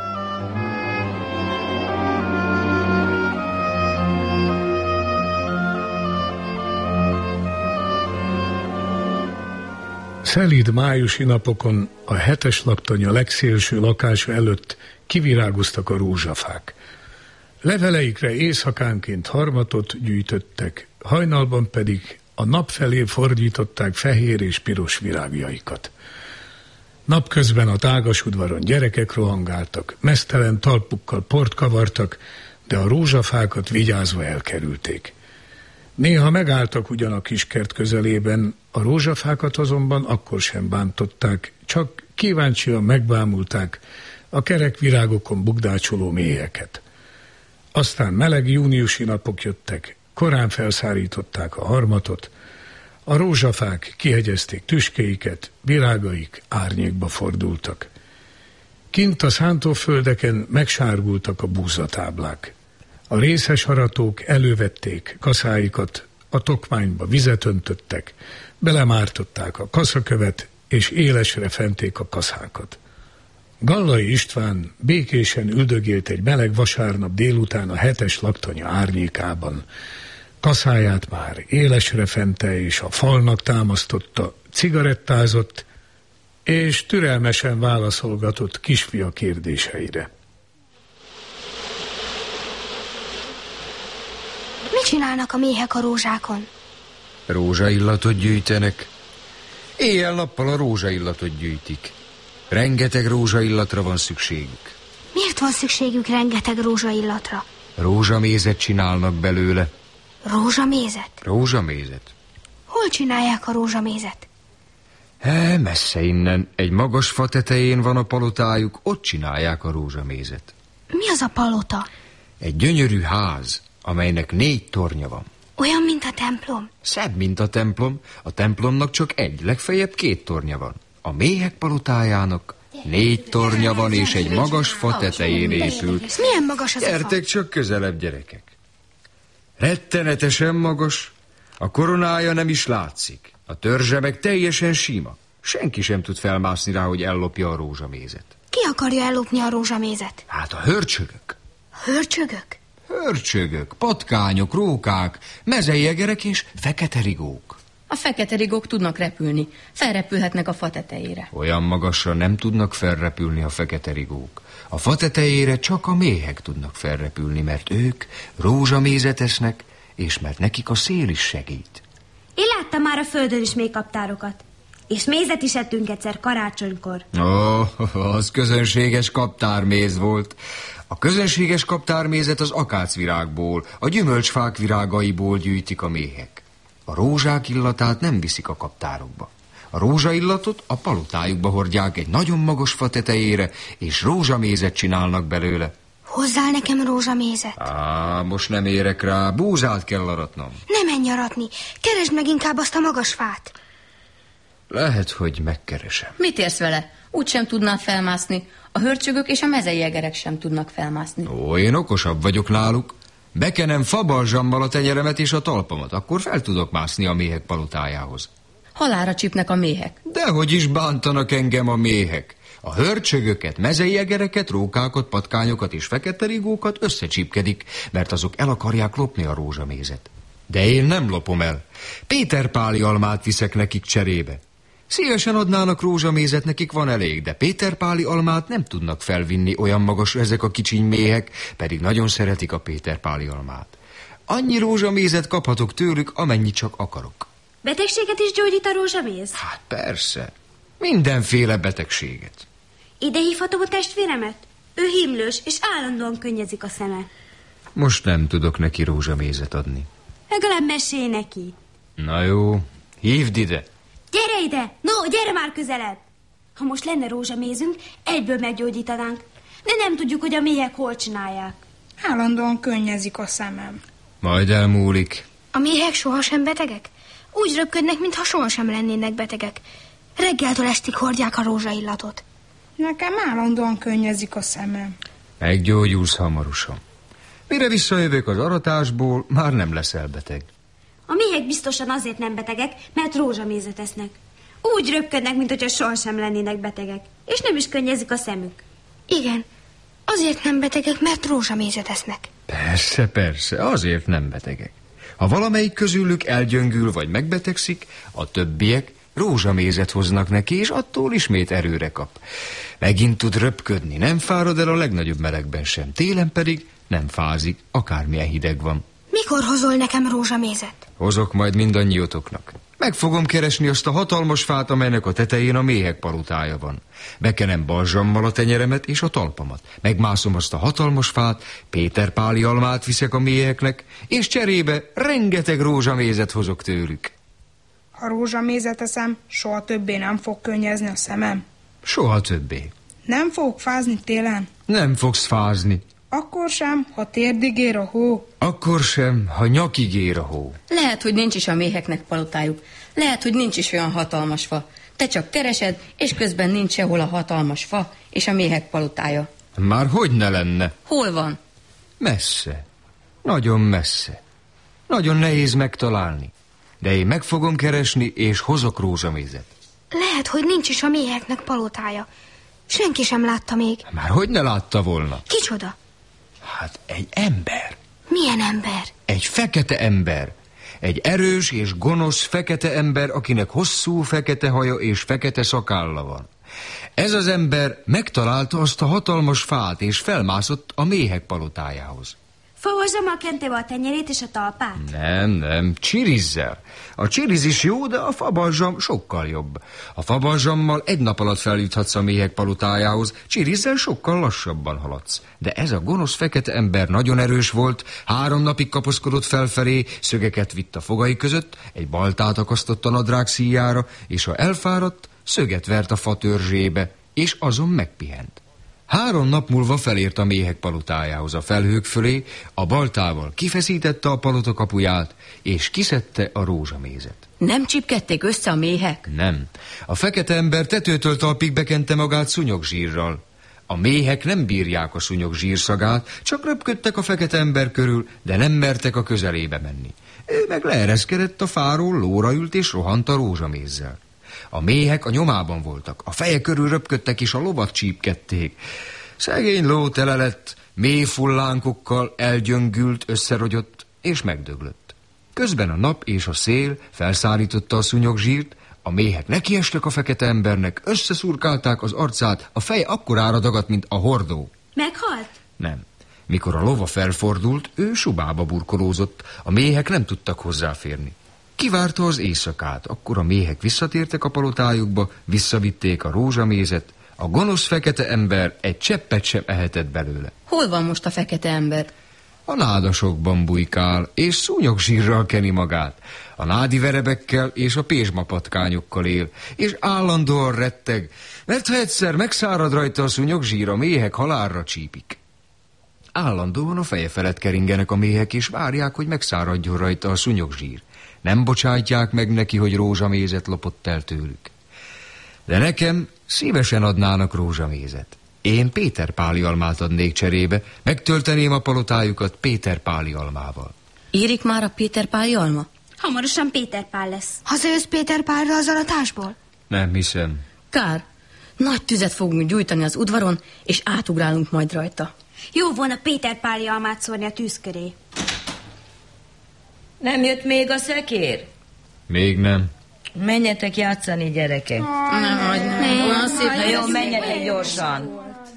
Szelíd májusi napokon a hetes laktanya legszélső lakása előtt kivirágoztak a rózsafák. Leveleikre éjszakánként harmatot gyűjtöttek, hajnalban pedig a nap felé fordították fehér és piros virágjaikat. Napközben a tágas udvaron gyerekek rohangáltak, meztelen talpukkal port kavartak, de a rózsafákat vigyázva elkerülték. Néha megálltak ugyan a kiskert közelében, a rózsafákat azonban akkor sem bántották, csak kíváncsian megbámulták a kerek virágokon bugdácsoló méheket. Aztán meleg júniusi napok jöttek, korán felszárították a harmatot, a rózsafák kihegyezték tüskéiket, virágaik árnyékba fordultak. Kint a szántóföldeken megsárgultak a búzatáblák. A részes aratók elővették kaszáikat, a tokmányba vizet öntöttek, belemártották a kaszakövet, és élesre fenték a kaszákat. Gallai István békésen üldögélt egy meleg vasárnap délután a hetes laktanya árnyékában. Kaszáját már élesre fente és a falnak támasztotta, cigarettázott, és türelmesen válaszolgatott kisfia kérdéseire. Mit csinálnak a méhek a rózsákon? Rózsaillatot gyűjtenek. Éjjel-nappal a rózsaillatot gyűjtik. Rengeteg rózsaillatra van szükségük. Miért van szükségük rengeteg rózsaillatra? Rózsamézet csinálnak belőle. Rózsamézet? Rózsamézet. Hol csinálják a rózsamézet? He, messze innen. Egy magas fa tetején van a palotájuk, ott csinálják a rózsamézet. Mi az a palota? Egy gyönyörű ház, amelynek négy tornya van. Olyan, mint a templom? Szebb, mint a templom. A templomnak csak egy, legfeljebb két tornya van. A méhek palotájának négy tornya van, és egy magas fa tetején épült. Milyen magas az a fa? Gyertek csak közelebb, gyerekek. Rettenetesen magas. A koronája nem is látszik. A törzse meg teljesen sima. Senki sem tud felmászni rá, hogy ellopja a rózsamézet. Ki akarja ellopni a rózsamézet? Hát a hörcsögök. Hörcsögök? Hörcsögök, patkányok, rókák, mezeijegerek és fekete rigók. A fekete rigók tudnak repülni, felrepülhetnek a fa tetejére. Olyan magasra nem tudnak felrepülni a fekete rigók. A fa tetejére csak a méhek tudnak felrepülni, mert ők rózsamézet esznek, és mert nekik a szél is segít. Én láttam már a földön is méhkaptárokat. És mézet is ettünk egyszer karácsonykor. Ó, oh, az közönséges kaptárméz volt. A közönséges kaptármézet az akácvirágból, a gyümölcsfák virágaiból gyűjtik a méhek. A rózsák illatát nem viszik a kaptárokba. A rózsaillatot a palotájukba hordják egy nagyon magas fa tetejére, és rózsamézet csinálnak belőle. Hozzál nekem rózsamézet? Á, most nem érek rá, búzát kell aratnom. Ne menj aratni, keresd meg inkább azt a magas fát. Lehet, hogy megkeresem. Mit érsz vele? Úgy sem tudnám felmászni. A hörcsögök és a mezeijegerek sem tudnak felmászni. Ó, én okosabb vagyok náluk. Bekenem fabalzsammal a tenyeremet és a talpamat, akkor fel tudok mászni a méhek palotájához. Halálra csípnek a méhek. Dehogy is bántanak engem a méhek. A hörcsögöket, mezeijegereket, rókákat, patkányokat és fekete rigókat összecsípkedik, mert azok el akarják lopni a rózsamézet. De én nem lopom el. Péterpáli almát viszek nekik cserébe. Szívesen adnának rózsamézet, nekik van elég, de péterpáli almát nem tudnak felvinni, olyan magas ezek a kicsiny méhek, pedig nagyon szeretik a péterpáli almát. Annyi rózsamézet kaphatok tőlük, amennyi csak akarok. Betegséget is gyógyít a rózsaméz? Hát persze. Mindenféle betegséget. Ide hívhatom a testvéremet? Ő himlős, és állandóan könnyezik a szeme. Most nem tudok neki rózsamézet adni. Legalább mesélj neki. Na jó, hívd ide. Gyere ide! No, gyere már közelebb! Ha most lenne rózsamézünk, egyből meggyógyítanánk. De nem tudjuk, hogy a méhek hol csinálják. Állandóan könnyezik a szemem. Majd elmúlik. A méhek sohasem betegek? Úgy röpködnek, mintha sohasem lennének betegek. Reggeltől estig hordják a rózsaillatot. Nekem állandóan könnyezik a szemem. Meggyógyulsz hamarosan. Mire visszajövök az aratásból, már nem leszel beteg. A méhek biztosan azért nem betegek, mert rózsamézet esznek. Úgy röpködnek, mint hogyha sohasem lennének betegek. És nem is könnyezik a szemük. Igen, azért nem betegek, mert rózsamézet esznek. Persze, persze, azért nem betegek. Ha valamelyik közülük elgyöngül vagy megbetegszik, a többiek rózsamézet hoznak neki, és attól ismét erőre kap. Megint tud röpködni, nem fárad el a legnagyobb melegben sem, télen pedig nem fázik, akármilyen hideg van. Mikor hozol nekem rózsamézet? Hozok majd mindannyiótoknak. Meg fogom keresni azt a hatalmas fát, amelynek a tetején a méhek palotája van. Bekenem balzsammal a tenyeremet és a talpamat. Megmászom azt a hatalmas fát, péterpáli almát viszek a méheknek, és cserébe rengeteg rózsamézet hozok tőlük. Ha rózsamézet eszem, soha többé nem fog könnyezni a szemem. Soha többé. Nem fogok fázni télen? Nem fogsz fázni. Akkor sem, ha térdig ér a hó. Akkor sem, ha nyakig ér a hó. Lehet, hogy nincs is a méheknek palotájuk. Lehet, hogy nincs is olyan hatalmas fa. Te csak keresed, és közben nincs sehol a hatalmas fa és a méhek palotája. Már hogy ne lenne? Hol van? Messze. Nagyon messze. Nagyon nehéz megtalálni. De én meg fogom keresni, és hozok rózsamézet. Lehet, hogy nincs is a méheknek palotája. Senki sem látta még. Már hogy ne látta volna? Kicsoda? Hát egy ember. Milyen ember? Egy fekete ember. Egy erős és gonosz fekete ember, akinek hosszú fekete haja és fekete szakálla van. Ez az ember megtalálta azt a hatalmas fát, és felmászott a méhek palotájához. Favazsammal kente be a tenyerét és a talpát? Nem, nem, csirizzel. A csiriz is jó, de a fabalzsam sokkal jobb. A fabalzsammal egy nap alatt feljuthatsz a méhek palotájához, csirizzel sokkal lassabban haladsz. De ez a gonosz fekete ember nagyon erős volt, három napig kapaszkodott felfelé, szögeket vitt a fogai között, egy baltát akasztott a nadrág szíjára, és ha elfáradt, szöget vert a fa törzsébe, és azon megpihent. Három nap múlva felért a méhek palotájához a felhők fölé, a baltával kifeszítette a palota kapuját, és kiszedte a rózsamézet. Nem csipkedték össze a méhek? Nem. A fekete ember tetőtől talpig bekente magát szúnyogzsírral. A méhek nem bírják a szúnyog zsírszagát, csak röpködtek a fekete ember körül, de nem mertek a közelébe menni. Ő meg leereszkedett a fáról, lóra ült és rohant a rózsamézzel. A méhek a nyomában voltak, a feje körül röpködtek és a lovat csípkedték. Szegény ló tele lett, mély fullánkokkal elgyöngült, összerogyott és megdöglött. Közben a nap és a szél felszállította a szúnyogzsírt, a méhek nekiestek a fekete embernek, összeszurkálták az arcát, a feje akkorára dagadt, mint a hordó. Meghalt? Nem. Mikor a lova felfordult, ő subába burkolózott, a méhek nem tudtak hozzáférni. Kivárta az éjszakát, akkor a méhek visszatértek a palotájukba, visszavitték a rózsamézet, a gonosz fekete ember egy cseppet sem ehetett belőle. Hol van most a fekete ember? A nádasokban bujkál, és szúnyogzsírral keni magát. A nádi verebekkel és a pézsmapatkányokkal él, és állandóan retteg, mert ha egyszer megszárad rajta a szúnyogzsír, a méhek halálra csípik. Állandóan a feje felett keringenek a méhek, és várják, hogy megszáradjon rajta a szúnyogzsír. Nem bocsátják meg neki, hogy rózsamézet lopott el tőlük. De nekem szívesen adnának rózsamézet. Én péterpáli almát adnék cserébe, megtölteném a palotájukat péterpáli almával. Érik már a péterpáli alma? Hamarosan Péter Pál lesz. Hazajössz Péter Pálra az aratásból? Nem hiszem. Kár, nagy tüzet fogunk gyújtani az udvaron, és átugrálunk majd rajta. Jó volna Péter Páli almát szórni a tűz köré. Nem jött még a szekér? Még nem. Menjetek játszani, gyerekek. Nem, hogy nem. Olyan szép. Jó, menjetek gyorsan.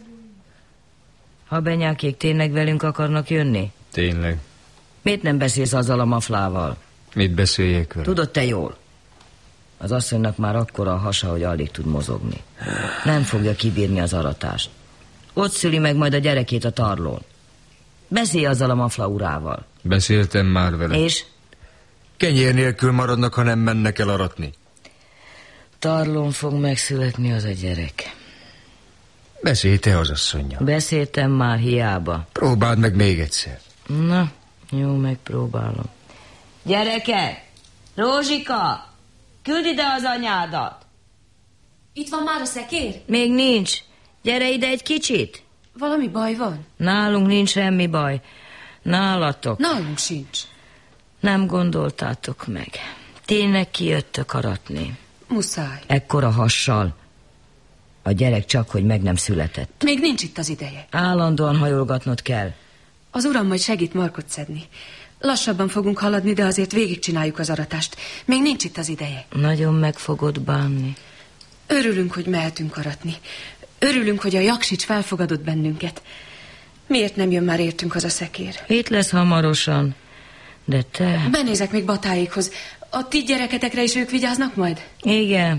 Ha benyákék tényleg velünk akarnak jönni? Tényleg. Miért nem beszélsz azzal a maflával? Mit beszéljek vele? Tudod te jól. Az asszonynak már akkora a hasa, hogy alig tud mozogni. Nem fogja kibírni az aratást. Ott szüli meg majd a gyerekét a tarlón. Beszélj azzal a mafla urával. Beszéltem már vele. És? Kenyér nélkül maradnak, ha nem mennek el aratni. Tarlón fog megszületni az a gyerek. Beszélj te az asszonnyal. Beszéltem már, hiába. Próbáld meg még egyszer. Na, jó, megpróbálom. Gyerekek! Rózsika! Küld ide az anyádat! Itt van már a szekér? Még nincs. Gyere ide egy kicsit. Valami baj van? Nálunk nincs semmi baj. Nálatok. Nálunk sincs. Nem gondoltátok meg. Tényleg kijöttök aratni. Muszáj. Ekkora hassal. A gyerek csak, hogy meg nem született. Még nincs itt az ideje. Állandóan hajolgatnod kell. Az uram majd segít markot szedni. Lassabban fogunk haladni, de azért végigcsináljuk az aratást. Még nincs itt az ideje. Nagyon meg fogod bánni. Örülünk, hogy mehetünk aratni. Örülünk, hogy a Jaksics felfogadott bennünket. Miért nem jön már értünk az a szekér? Itt lesz hamarosan. De te... Benézek még Batáékhoz. A ti gyereketekre is ők vigyáznak majd? Igen.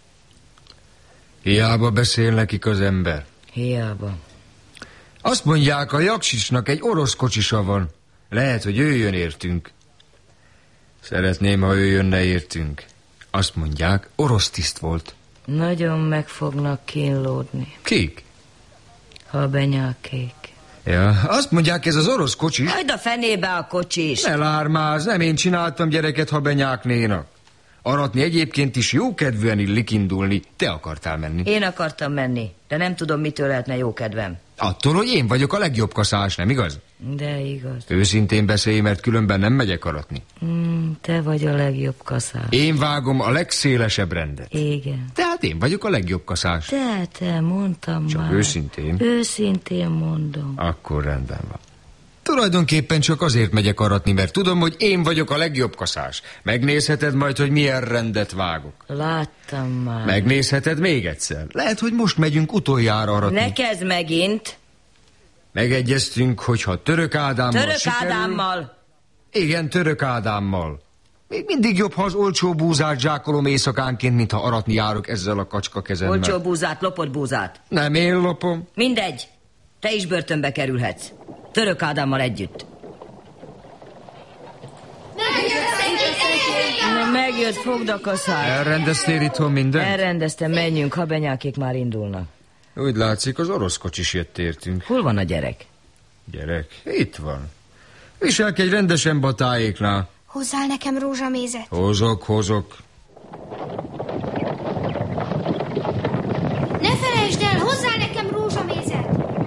Hiába beszél nekik az ember. Hiába. Azt mondják, a Jaksicsnak egy orosz kocsisa van. Lehet, hogy ő jön értünk. Szeretném, ha ő jönne értünk. Azt mondják, orosz tiszt volt. Nagyon meg fognak kínlódni. Kik? Habenyákék. Ja, azt mondják, ez az orosz kocsis. Hagyd a fenébe a kocsis. Ne lármáz, nem én csináltam gyereket Habenyáknénak. Aratni egyébként is jókedvűen illik indulni. Te akartál menni. Én akartam menni, de nem tudom, mitől lehetne jó kedvem. Attól, hogy én vagyok a legjobb kaszás, nem igaz? De igaz. Őszintén beszélj, mert különben nem megyek aratni. Mm, te vagy a legjobb kaszás. Én vágom a legszélesebb rendet. Igen. Tehát én vagyok a legjobb kaszás. Te, te, mondtam Csak már. őszintén? Őszintén mondom. Akkor rendben van. Tulajdonképpen csak azért megyek aratni, mert tudom, hogy én vagyok a legjobb kaszás. Megnézheted majd, hogy milyen rendet vágok. Láttam már. Megnézheted még egyszer. Lehet, hogy most megyünk utoljára aratni. Ne kezd megint. Megegyeztünk, hogy ha Török Ádámmal Török sikerül... Ádámmal? Igen, Török Ádámmal. Még mindig jobb, ha az olcsó búzát zsákolom éjszakánként, mint ha aratni járok ezzel a kacska kezemmel. Olcsó búzát, lopott búzát. Nem én lopom. Mindegy. Te is börtönbe kerülhetsz. Török Ádámmal együtt. Na, megjött, fogd a kaszát. Elrendeztél itthon mindent? Elrendeztem, menjünk, Habenyákék már indulnak. Úgy látszik, az orosz kocsis jött értünk. Hol van a gyerek? Gyerek? Itt van. Viselkedj rendesen Batáéknál. Hozzál nekem rózsamézet. Hozok, hozok. Ne felejtsd el, hozzál nekem rózsamézet.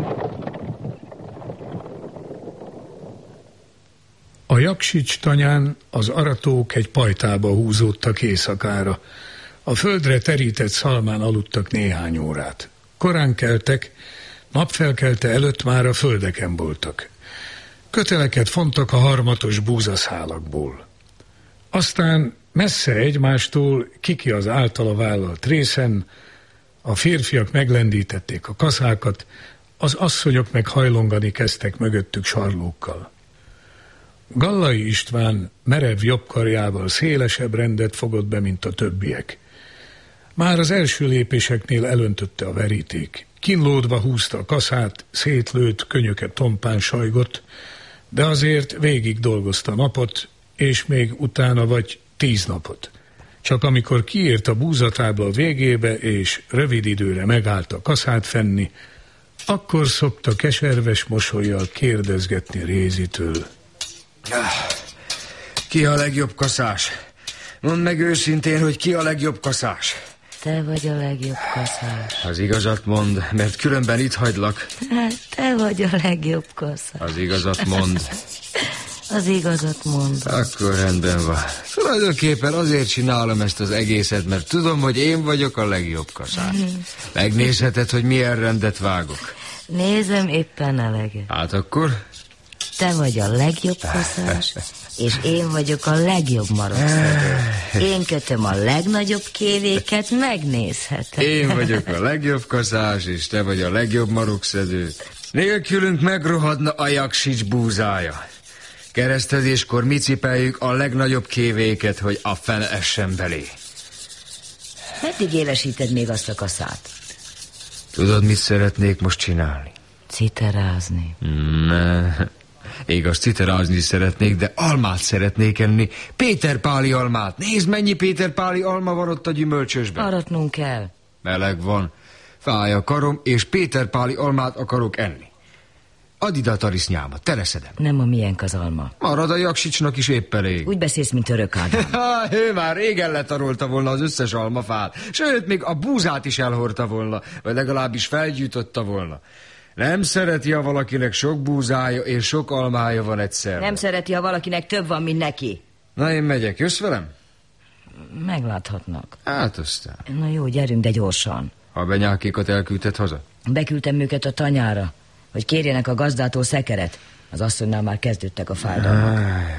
A Jaksics tanyán az aratók egy pajtába húzódtak éjszakára. A földre terített szalmán aludtak néhány órát. Korán keltek, napfelkelte előtt már a földeken voltak. Köteleket fontak a harmatos búzaszálakból. Aztán messze egymástól, kiki az általa vállalt részen, a férfiak meglendítették a kaszákat, az asszonyok meg hajlongani kezdtek mögöttük sarlókkal. Gallai István merev jobbkarjával szélesebb rendet fogott be, mint a többiek. Már az első lépéseknél elöntötte a veríték. Kínlódva húzta a kaszát, szétlőtt, könyöke tompán sajgott, de azért végig dolgozta a napot, és még utána vagy tíz napot. Csak amikor kiért a búzatábla végébe, és rövid időre megállt a kaszát fenni, akkor szokta keserves mosollyal kérdezgetni Rézitől. Ki a legjobb kaszás? Mondd meg őszintén, hogy ki a legjobb kaszás. Te vagy a legjobb kaszás. Az igazat mondd, mert különben itt hagylak. Te vagy a legjobb kaszás. Az igazat mondd. Az igazat mondom. Akkor rendben van. Tulajdonképpen azért csinálom ezt az egészet, mert tudom, hogy én vagyok a legjobb kaszás. Megnézheted, hogy milyen rendet vágok. Nézem éppen eleget. Hát akkor? Te vagy a legjobb kaszás, és én vagyok a legjobb marokszedő. Én kötöm a legnagyobb kévéket, megnézheted. Én vagyok a legjobb kaszás, és te vagy a legjobb marokszedő. Nélkülünk megrohadna a Jaksics búzája. Keresztezéskor mi cipeljük a legnagyobb kévéket, hogy a fene essen belé. Meddig élesíted még azt a kaszát? Tudod, mit szeretnék most csinálni? Citerázni. Ne. Igaz, citerázni szeretnék, de almát szeretnék enni. Péterpáli almát. Nézd, mennyi péterpáli alma van ott a gyümölcsösben. Aratnunk kell. Meleg van. Fáj a karom, és péterpáli almát akarok enni. Add ide a tarisznyámat, tereszedem. Nem a miénk az alma. Marad a Jaksicsnak is épp elég. Úgy beszélsz, mint Örök Ádám. Ő már régen letarolta volna az összes almafát. Sőt, még a búzát is elhordta volna, vagy legalábbis felgyújtotta volna. Nem szereti, ha valakinek sok búzája és sok almája van egyszerre. Nem szereti, ha valakinek több van, mint neki. Na, én megyek. Jössz velem? Megláthatnak. Hát aztán. Na jó, gyerünk, de gyorsan. A benyákékat elküldted haza? Beküldtem őket a tanyára, hogy kérjenek a gazdától szekeret. Az asszonynál már kezdődtek a fájdalmak.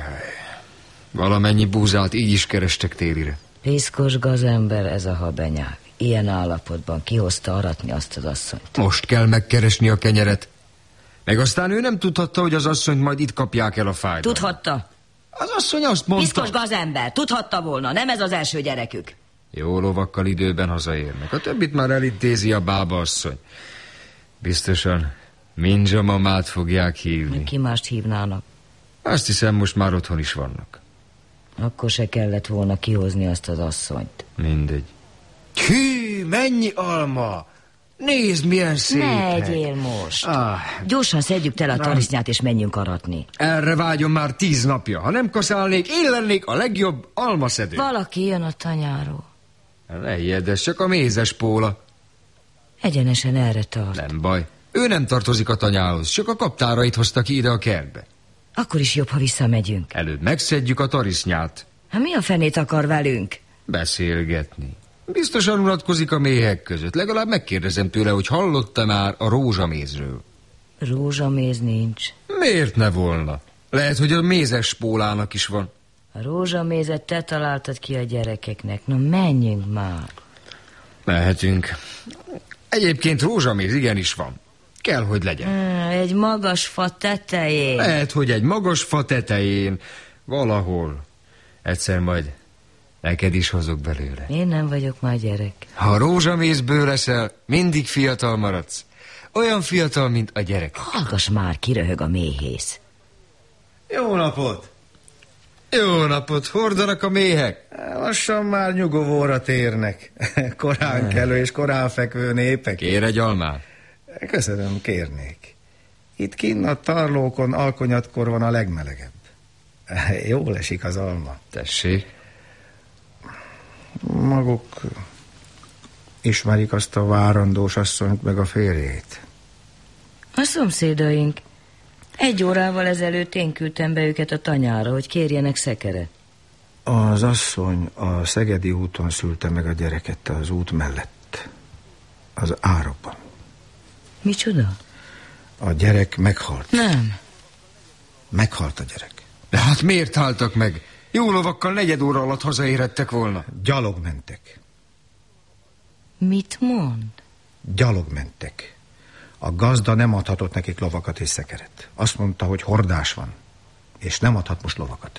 Valamennyi búzát így is kerestek télire. Piszkos gazember ez a habenyák. Ilyen állapotban kihozta aratni azt az asszonyt. Most kell megkeresni a kenyeret. Meg aztán ő nem tudhatta, hogy az asszonyt majd itt kapják el a fájdalmat. Tudhatta. Az asszony azt mondta... Piszkos gazember, tudhatta volna, nem ez az első gyerekük. Jó lovakkal időben hazaérnek. A többit már elintézi a bába asszony. Biztosan Mindzsa mamát fogják hívni. Ki mást hívnának? Azt hiszem, most már otthon is vannak. Akkor se kellett volna kihozni azt az asszonyt. Mindegy. Hű, mennyi alma! Nézd, milyen szép. Ne egyél most. Ah, Gyorsan szedjük tele a tarisznyát, és menjünk aratni. Erre vágyom már tíz napja. Ha nem kaszálnék, én lennék a legjobb almaszedő. Valaki jön a tanyáról. Ne ilyed, ez csak a mézes póla. Egyenesen erre tart. Nem baj. Ő nem tartozik a tanyához, csak a kaptárait hozta ki ide a kertbe. Akkor is jobb, ha visszamegyünk. Előbb megszedjük a tarisznyát. Hát mi a fenét akar velünk? Beszélgetni. Biztosan unatkozik a méhek között. Legalább megkérdezem tőle, hogy hallotta már a rózsamézről. Rózsaméz nincs. Miért ne volna? Lehet, hogy a mézes pólának is van. A rózsamézet te találtad ki a gyerekeknek. Na, menjünk már. Mehetünk. Egyébként rózsaméz igenis van. Kell, hogy legyen. Hmm, egy magas fa tetején. Lehet, hogy egy magas fa tetején. Valahol. Egyszer majd neked is hozok belőle. Én nem vagyok már gyerek. Ha rózsamézből leszel, mindig fiatal maradsz. Olyan fiatal, mint a gyerek. Hallgass már, kiröhög a méhész. Jó napot! Jó napot! Hordanak a méhek? Lassan már nyugovóra térnek. Korán kelő és korán fekvő népek. Kér egy almát? Köszönöm, kérnék. Itt kinn a tarlókon alkonyatkor van a legmelegebb. Jól esik az alma. Tessék. Maguk ismerik azt a várandós asszonyt meg a férjét? A szomszédaink. Egy órával ezelőtt én küldtem be őket a tanyára, hogy kérjenek szekeret. Az asszony a Szegedi úton szülte meg a gyereket az út mellett. Az árokban. Micsoda? A gyerek meghalt. Nem. Meghalt a gyerek. De hát miért haltak meg? Jó lovakkal negyed óra alatt hazaérhettek volna. Gyalog mentek. Mit mond? Gyalog mentek. A gazda nem adhatott nekik lovakat és szekeret. Azt mondta, hogy hordás van, és nem adhat most lovakat.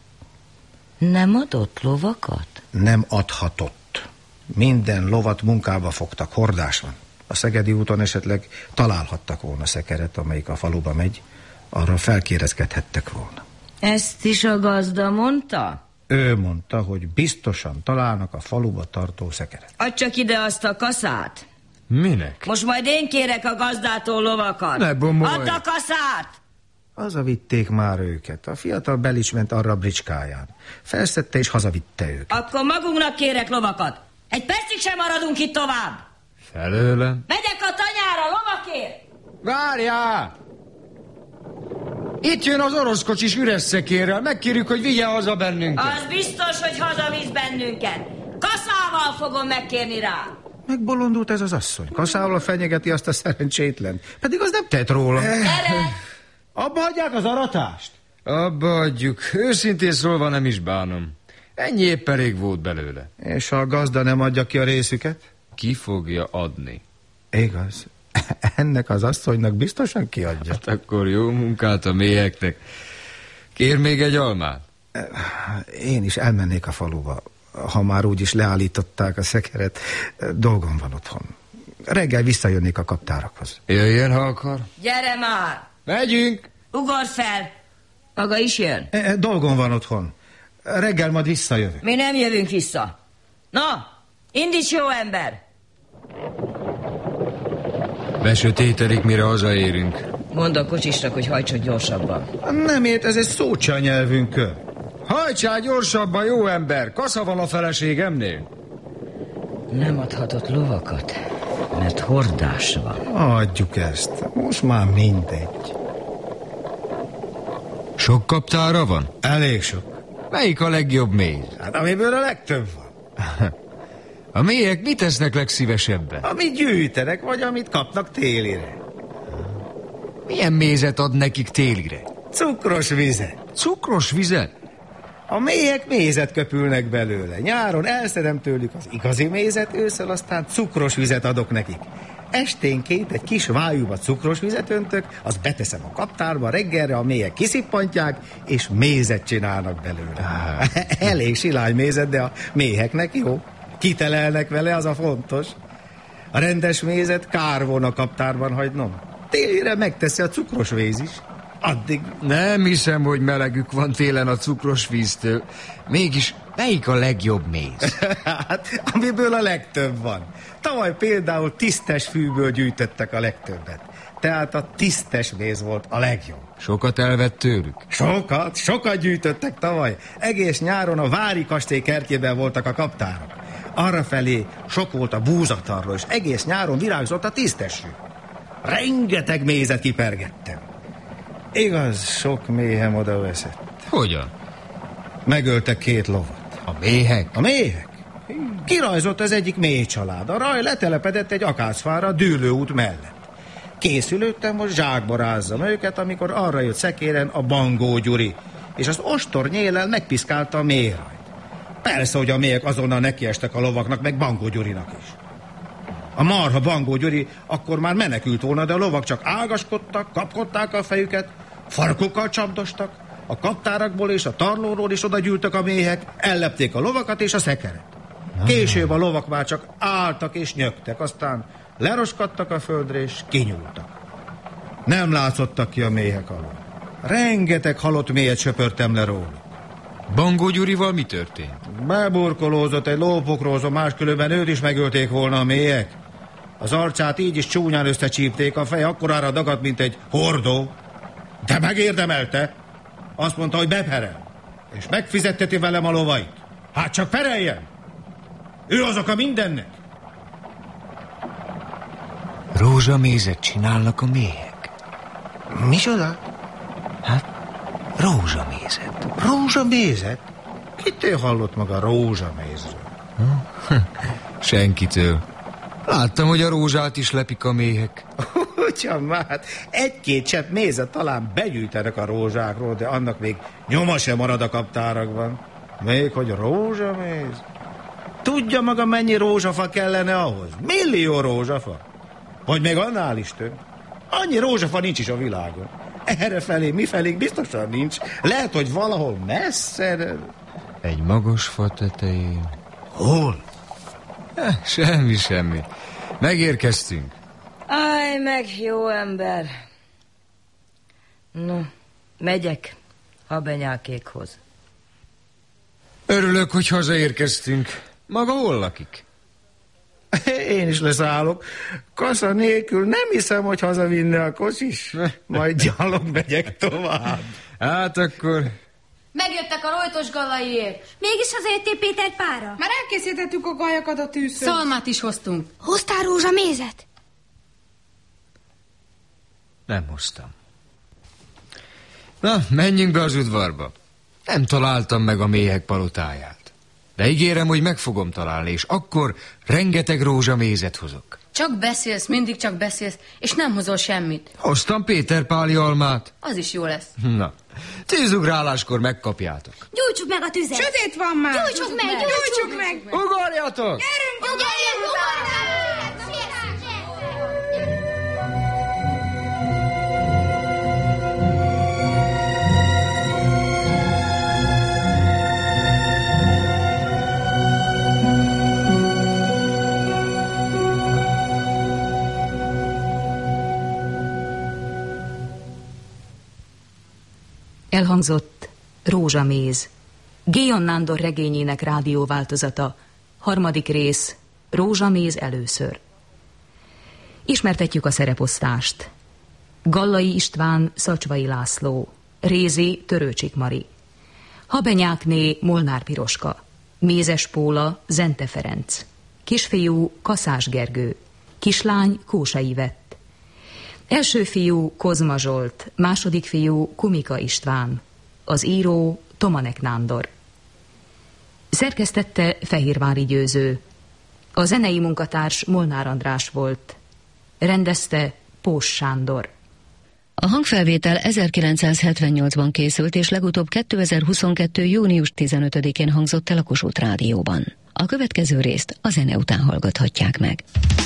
Nem adott lovakat? Nem adhatott. Minden lovat munkába fogtak, hordás van. A Szegedi úton esetleg találhattak volna szekeret, amelyik a faluba megy, arra felkérezkedhettek volna. Ezt is a gazda mondta? Ő mondta, hogy biztosan találnak a faluba tartó szekeret. Add csak ide azt a kaszát. Minek? Most majd én kérek a gazdától lovakat. Ne bomolj! Add a kaszát! Hazavitték már őket. A fiatal Bel is ment arra a bricskáján. Felszedte és hazavitte őket. Akkor magunknak kérek lovakat. Egy percig sem maradunk itt tovább. Felőlem? Megyek a tanyára lovakért. Várjál! Itt jön az orosz kocsis üres szekérrel. Megkérjük, hogy vigye haza bennünket. Az biztos, hogy hazavisz bennünket. Kaszával fogom megkérni rá. Megbolondult ez az asszony. Kaszával fenyegeti azt a szerencsétlen. Pedig az nem tett róla. Gyere! Abba hagyják az aratást? Abba adjuk. Őszintén szólva nem is bánom. Ennyi épp elég volt belőle. És ha a gazda nem adja ki a részüket? Ki fogja adni? Igaz. Ennek az asszonynak biztosan kiadja. Hát akkor jó munkát a méheknek. Kér még egy almát? Én is elmennék a faluba. Ha már úgyis leállították a szekeret, dolgom van otthon. Reggel visszajönnék a kaptárakhoz. Jöjjön, ha akar. Gyere már! Megyünk! Ugorj fel! Maga is jön? E, dolgom van otthon. Reggel majd visszajövök. Mi nem jövünk vissza. Na, indíts, jó ember! Besötétedik, mire hazaérünk. Mondd a kocsisnak, hogy hajtson gyorsabban. Nem ért, ez egy szócsa nyelvünkön. Hajtsál gyorsabban, jó ember! Kasza van a feleségemnél. Nem adhatott lovakat, mert hordás van. Adjuk ezt. Most már mindegy. Sok kaptára van? Elég sok. Melyik a legjobb méz? Hát amiből a legtöbb van. A méhek mit tesznek legszívesebben? Amit gyűjtenek, vagy amit kapnak télire. Milyen mézet ad nekik télire? Cukros vizet. Cukros vizet? A méhek mézet köpülnek belőle. Nyáron elszedem tőlük az igazi mézet, ősszel aztán cukros vizet adok nekik. Esténként egy kis vájúba cukros vizet öntök, azt beteszem a kaptárba, reggelre a méhek kiszippantják, és mézet csinálnak belőle. Elég silány mézet, de a méheknek jó. Kitelelnek vele, az a fontos. A rendes mézet kár volna a kaptárban hagynom. Télire megteszi a cukros víz is. Addig... Nem hiszem, hogy melegük van télen a cukros víztől. Mégis melyik a legjobb méz? Hát, amiből a legtöbb van. Tavaly például tisztes fűből gyűjtöttek a legtöbbet. Tehát a tisztes méz volt a legjobb. Sokat elvett tőlük? Sokat, sokat gyűjtöttek tavaly. Egész nyáron a Vári kastély kertjében voltak a kaptárak. Arrafelé sok volt a búzatarló, és egész nyáron virágzott a tisztes fű. Rengeteg mézet kipergettem. Igaz, sok méhem oda veszett. Hogyan? Megöltek két lovat. A méhek? A méhek? Kirajzott az egyik méh család. A raj letelepedett egy akácfára a dűlőút mellett. Készülődtem, most zsákba rázzam őket, amikor arra jött szekéren a Bangó Gyuri, és az ostor nyéllel megpiszkálta a méhrajt. Persze, hogy a méhek azonnal nekiestek a lovaknak, meg Bangó Gyurinak is. A marha Bangó Gyuri akkor már menekült volna, de a lovak csak ágaskodtak, kapkodták a fejüket, farkukkal csapdostak, a kaptárakból és a tarlóról is oda gyűltek a méhek, ellepték a lovakat és a szekeret. Később a lovak már csak álltak és nyögtek, aztán leroskadtak a földre és kinyúltak. Nem látszottak ki a méhek alól. Rengeteg halott méhet söpörtem le róluk. Bangó Gyurival mi történt? Beburkolózott egy lópokrózó, máskülönben őt is megölték volna a méhek. Az arcát így is csúnyán összecsípték, a fej akkorára dagadt, mint egy hordó. De megérdemelte. Azt mondta, hogy beperel, és megfizetteti velem a lovait. Hát csak pereljen! Ő az oka mindennek. Rózsamézet csinálnak a méhek. Micsoda? Hát, rózsamézet. Rózsamézet? Kitől hallott maga rózsamézről? Hm? Senkitől. Láttam, hogy a rózsát is lepik a méhek. Ugyan már, egy-két csepp mézet talán begyűjtenek a rózsákról, de annak még nyoma sem marad a kaptárakban. Még hogy rózsaméz? Tudja maga, mennyi rózsafa kellene ahhoz? Millió rózsafa. Vagy még annál is több. Annyi rózsafa nincs is a világon. Errefelé, mifelé biztosan nincs. Lehet, hogy valahol messze... De... Egy magas fa tetején. Hol? Eh, semmi, semmi. Megérkeztünk. Állj meg, jó ember. No, megyek Habenyákékhoz. Örülök, hogy hazaérkeztünk. Maga hol lakik? Én is leszállok. Kasza nélkül nem hiszem, hogy hazavinne a kocsis. Majd gyalog megyek tovább. Hát akkor... Megjöttek a rojtos galaiért. Mégis hazajöttél Péter pára? Már elkészítettük a gajakat a tűzhöz. Szalmát is hoztunk. Hoztál rózsamézet? Nem hoztam. Na, menjünk be az udvarba. Nem találtam meg a méhek palotáját. De ígérem, hogy meg fogom találni, és akkor rengeteg rózsamézet hozok. Csak beszélsz, mindig csak beszélsz, és nem hozol semmit. Hoztam Péter Páli almát. Az is jó lesz. Na, tűzugráláskor megkapjátok. Gyújtsuk meg a tüzet! Sötét van már! Gyújtsuk meg, gyújtsuk meg! Ugorjatok! Gyerünk, gyerünk, ugorjunk! Elhangzott Rózsaméz, Géjon Nándor regényének rádióváltozata, harmadik rész, Rózsaméz először. Ismertetjük a szereposztást. Gallai István, Szacsvai László, Rézi, Törőcsik Mari, Habenyákné, Molnár Piroska, Mézes Póla, Zente Ferenc, kisfiú, Kaszás Gergő, kislány, Kósa Ivett, első fiú, Kozma Zsolt, második fiú, Kumika István, az író, Tomanek Nándor. Szerkesztette Fehérvári Győző, a zenei munkatárs Molnár András volt, rendezte Pós Sándor. A hangfelvétel ezerkilencszázhetvennyolcban készült, és legutóbb kétezer-huszonkettő. június tizenötödikén hangzott el a Kossuth Rádióban. A következő részt a zene után hallgathatják meg.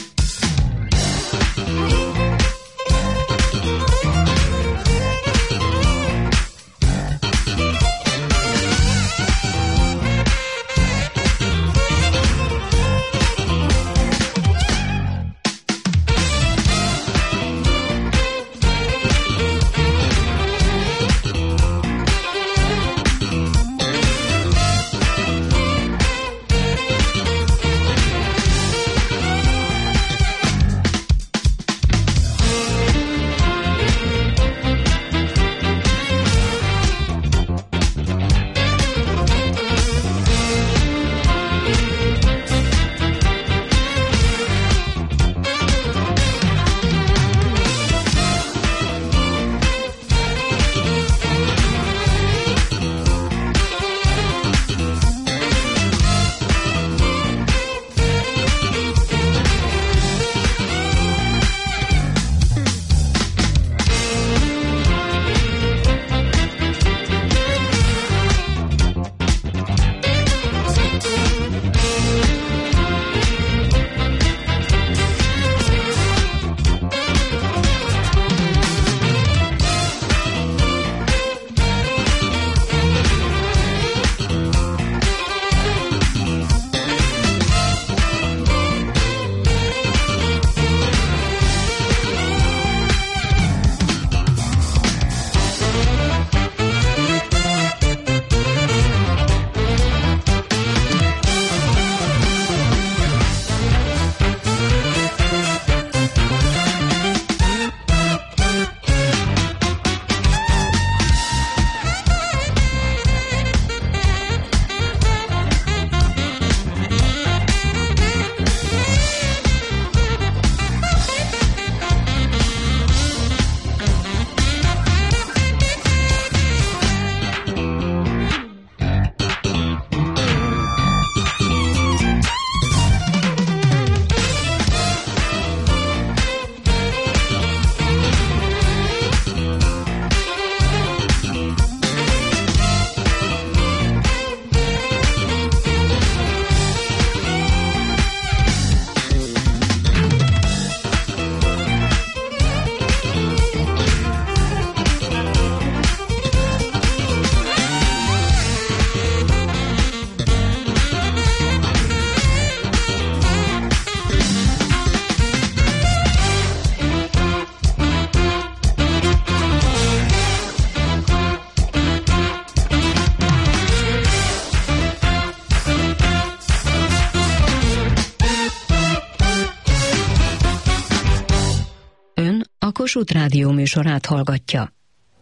Kossuth Rádió műsorát hallgatja.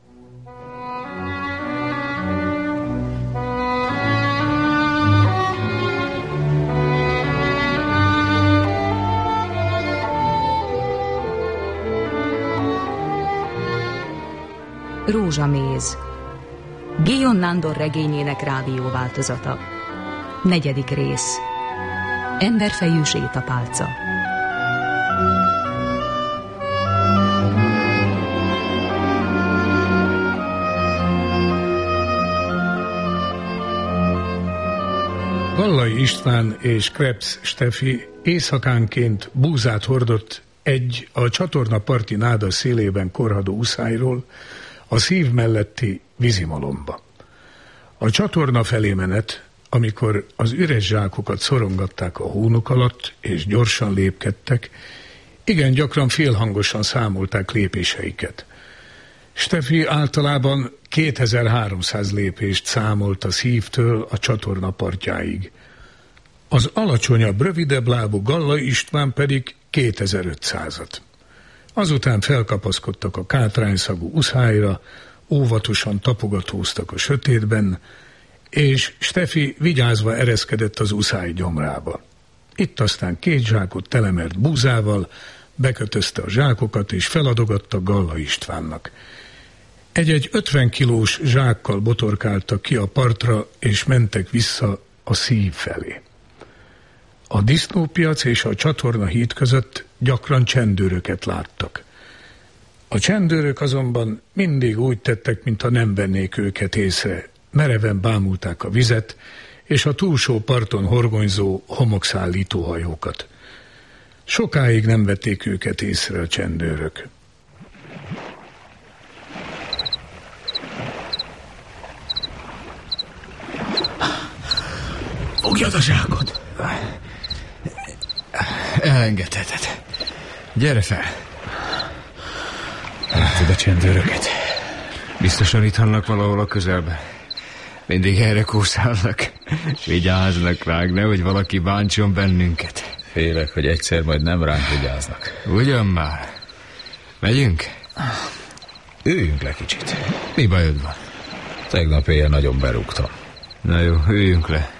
Rózsaméz, Géjon Nándor regényének rádióváltozata. Negyedik rész. Emberfejű sétapálca. Gallai István és Krebs Steffi éjszakánként búzát hordott egy a csatorna parti náda szélében korhadó uszályról a szív melletti vízimalomba. A csatorna felé menet, amikor az üres zsákokat szorongatták a hónuk alatt és gyorsan lépkedtek, igen gyakran félhangosan számolták lépéseiket. Steffi általában kétezer-háromszáz lépést számolt a szívtől a csatorna partjáig. Az alacsonyabb, rövidebb lábú Galla István pedig kétezer-ötszázat. Azután felkapaszkodtak a kátrányszagú uszályra, óvatosan tapogatóztak a sötétben, és Steffi vigyázva ereszkedett az uszály gyomrába. Itt aztán két zsákot telemert búzával, bekötözte a zsákokat és feladogatta Galla Istvánnak. Egy-egy ötven kilós zsákkal botorkáltak ki a partra, és mentek vissza a szív felé. A disznópiac és a csatorna híd között gyakran csendőröket láttak. A csendőrök azonban mindig úgy tettek, mintha nem vennék őket észre. Mereven bámulták a vizet és a túlsó parton horgonyzó homokszállító hajókat. Sokáig nem vették őket észre a csendőrök. Fogjad a zsákot! Elengedheted. Gyere fel! Látod a csendőröket? Biztosan itt vannak valahol a közelben. Mindig erre kószálnak. Vigyáznak ránk, nehogy valaki bántson bennünket. Félek, hogy egyszer majd nem ránk vigyáznak. Ugyan már. Megyünk? Üljünk le kicsit. Mi bajod van? Tegnap éjjel nagyon berúgtam. Na jó, üljünk le.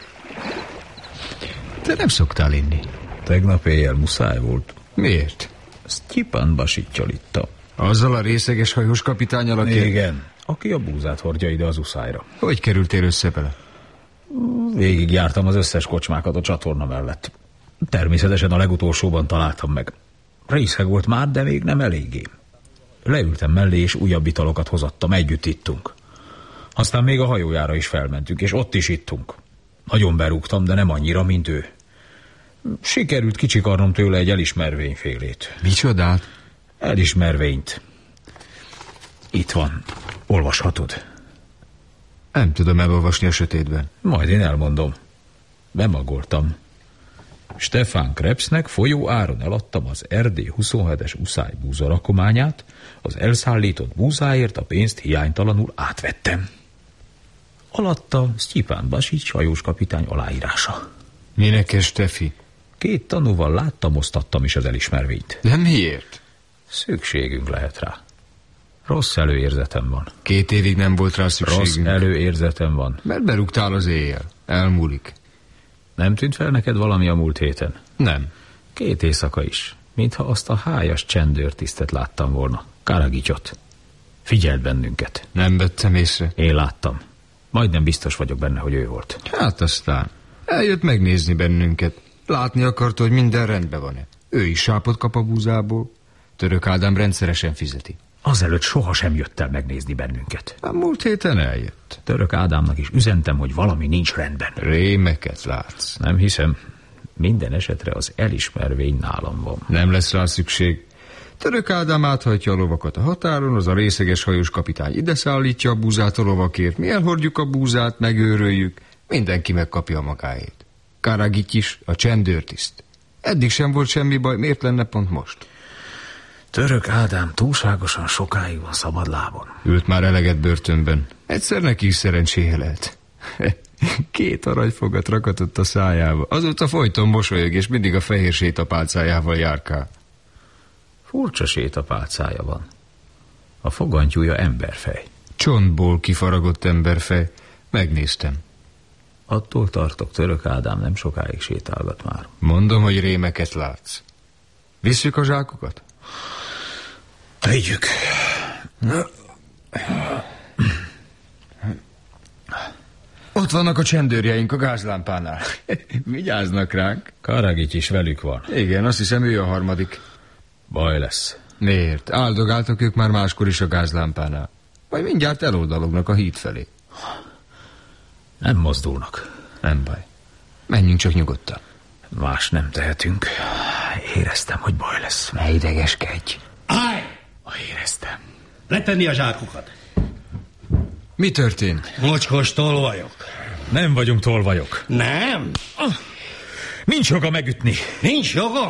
Te nem szoktál inni? Tegnap éjjel muszáj volt. Miért? Sztyipán Basittyal ittam. Azzal a részeges hajós kapitánnyal, aki... Igen, aki a búzát hordja ide az uszályra. Hogy kerültél össze vele? Végig jártam az összes kocsmákat a csatorna mellett. Természetesen a legutolsóban találtam meg. Részeg volt már, de még nem eléggé. Leültem mellé, és újabb italokat hozattam, együtt ittunk. Aztán még a hajójára is felmentünk, és ott is ittunk. Nagyon berúgtam, de nem annyira, mint ő. Sikerült kicsikarnom tőle egy elismervényfélét. Micsodát? Elismervényt. Itt van. Olvashatod. Nem tudom elolvasni a sötétben. Majd én elmondom. Bemagoltam. Stefán Krebsnek folyó áron eladtam az er dé huszonhetes uszály búzarakományát, az elszállított búzáért a pénzt hiánytalanul átvettem. Alatta Sztyipán Basitty hajós kapitány aláírása. Minek, Steffi? Két tanúval láttam, osztattam is az elismervényt. De miért? Szükségünk lehet rá. Rossz előérzetem van. Két évig nem volt rá szükségünk. Rossz előérzetem van. Mert berúgtál az éjjel. Elmúlik. Nem tűnt fel neked valami a múlt héten? Nem. Két éjszaka is. Mintha azt a hájas csendőrtisztet láttam volna. Karagicsot. Figyelt bennünket. Nem vettem észre. Én láttam. Majdnem biztos vagyok benne, hogy ő volt. Hát aztán. Eljött megnézni bennünket. Látni akarta, hogy minden rendben van-e. Ő is sápot kap a búzából. Török Ádám rendszeresen fizeti. Azelőtt sohasem jött el megnézni bennünket. A múlt héten eljött. Török Ádámnak is üzentem, hogy valami nincs rendben. Rémeket látsz. Nem hiszem. Minden esetre az elismervény nálam van. Nem lesz rá szükség. Török Ádám áthajtja a lovakat a határon, az a részeges hajós kapitány ide szállítja a búzát a lovakért. Mi elhordjuk a búzát, megőröljük. Mindenki megkapja a magáét. Karagics is, a csendőrtiszt. Eddig sem volt semmi baj, miért lenne pont most? Török Ádám túlságosan sokáig van szabadlábon. Ült már eleget börtönben. Egyszer neki is szerencséje lehet. Két aranyfogat rakatott a szájába. Azóta folyton mosolyog, és mindig a fehér sétapálcájával járkál. Furcsa sétapálcája van. A fogantyúja emberfej. Csontból kifaragott emberfej. Megnéztem. Attól tartok, Török Ádám nem sokáig sétálgat már. Mondom, hogy rémeket látsz. Visszük a zsákokat? Tegyük. Ott vannak a csendőrjeink a gázlámpánál. Vigyáznak ránk. Karagics is velük van. Igen, azt hiszem ő a harmadik. Baj lesz. Miért? Áldogáltak ők már máskor is a gázlámpánál. Majd mindjárt eloldalognak a híd felé. Nem mozdulnak. Nem baj. Menjünk csak nyugodtan. Más nem tehetünk. Éreztem, hogy baj lesz. Ne idegeskedj. Állj! Éreztem. Letenni a zsákokat. Mi történt? Mocskos tolvajok. Nem vagyunk tolvajok. Nem? Ah, nincs joga megütni. Nincs jogom?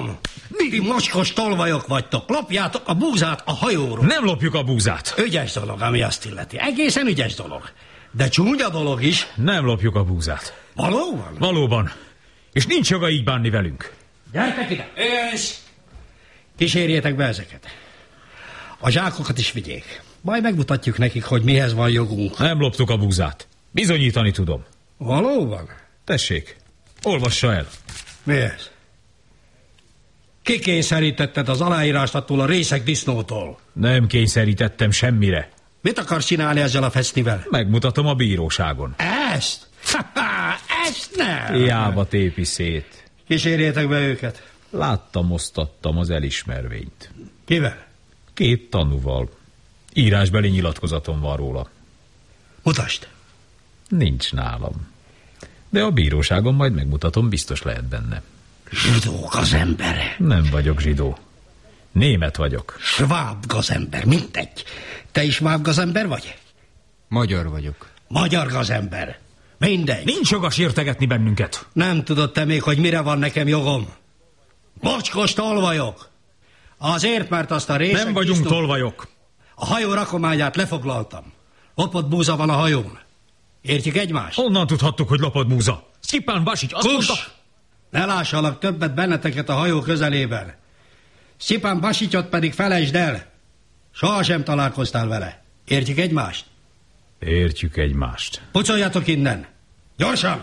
Mi? Ti mocskos tolvajok vagytok. Lopjátok a búzát a hajóról. Nem lopjuk a búzát. Ügyes dolog, ami azt illeti. Egészen ügyes dolog. De csúnya dolog is. Nem lopjuk a búzát. Valóban? Valóban. És nincs joga így bánni velünk. Gyertek ide! És kísérjétek be ezeket. A zsákokat is vigyék. Majd megmutatjuk nekik, hogy mihez van jogunk. Nem loptuk a búzát. Bizonyítani tudom. Valóban? Tessék, olvassa el. Mi ez? Kikényszerítetted az aláírást attól a részeg disznótól. Nem kényszerítettem semmire. Mit akarsz csinálni ezzel a fesztivel? Megmutatom a bíróságon. Ezt? Ezt nem! Hiába tépi szét. Kísérjétek be őket. Láttam, osztattam az elismervényt. Kivel? Két tanúval. Írásbeli nyilatkozatom van róla. Mutasd! Nincs nálam. De a bíróságon majd megmutatom, biztos lehet benne. Zsidó gazember. Nem vagyok zsidó. Német vagyok. Sváb gazember, mindegy. Te is sváb gazember vagy? Magyar vagyok. Magyar gazember. Mindegy. Nincs joga sértegetni bennünket. Nem tudod te még, hogy mire van nekem jogom? Mocskos tolvajok. Azért, mert azt a részeg... Nem vagyunk disznó... tolvajok. A hajó rakományát lefoglaltam. Lopott búza van a hajón. Értjük egymást? Honnan tudhattuk, hogy lopott búza? Szipán Basics azt Kus! mondta... Ne lássalak többet benneteket a hajó közelében. Szipán Basicsot pedig felejtsd el. Soha sem találkoztál vele. Értjük egymást? Értjük egymást. Pucoljatok innen. Gyorsan!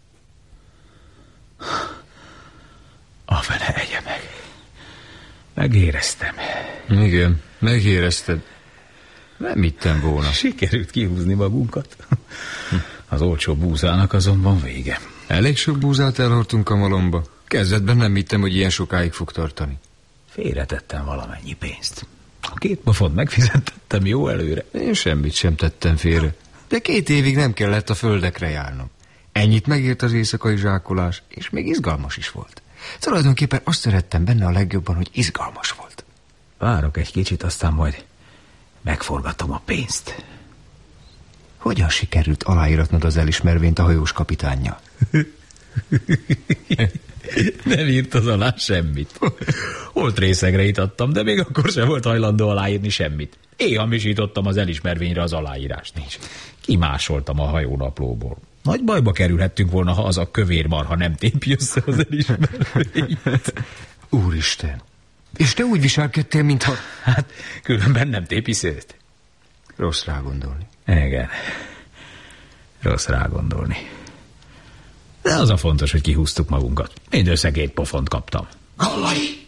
A fele egye meg. Megéreztem. Igen, megérezted. Nem hittem volna. Sikerült kihúzni magunkat. Az olcsó búzának azonban vége. Elég sok búzát elhordtunk a malomba. Kezdetben nem hittem, hogy ilyen sokáig fog tartani. Félretettem valamennyi pénzt. A két pofont megfizettettem jó előre. Én semmit sem tettem félre. De két évig nem kellett a földekre járnom. Ennyit megért az éjszakai zsákolás, és még izgalmas is volt. Tulajdonképpen azt szerettem benne a legjobban, hogy izgalmas volt. Várok egy kicsit, aztán majd megforgatom a pénzt. Hogyan sikerült aláíratnod az elismervényt a hajós kapitánnyal? Nem írt az alá semmit. Holt részegre itattam, de még akkor sem volt hajlandó aláírni semmit. Én hamisítottam az elismervényre az aláírást nincs. Kimásoltam a hajónaplóból. Nagy bajba kerülhettünk volna, ha az a kövér marha nem tépi össze az elismervényt. Úristen! És te úgy viselkedtél, mintha... Hát, különben nem tépi szét. Rossz rágondolni. Igen. Rossz rágondolni. De az a fontos, hogy kihúztuk magunkat. Mindössze két pofont kaptam. Gallai!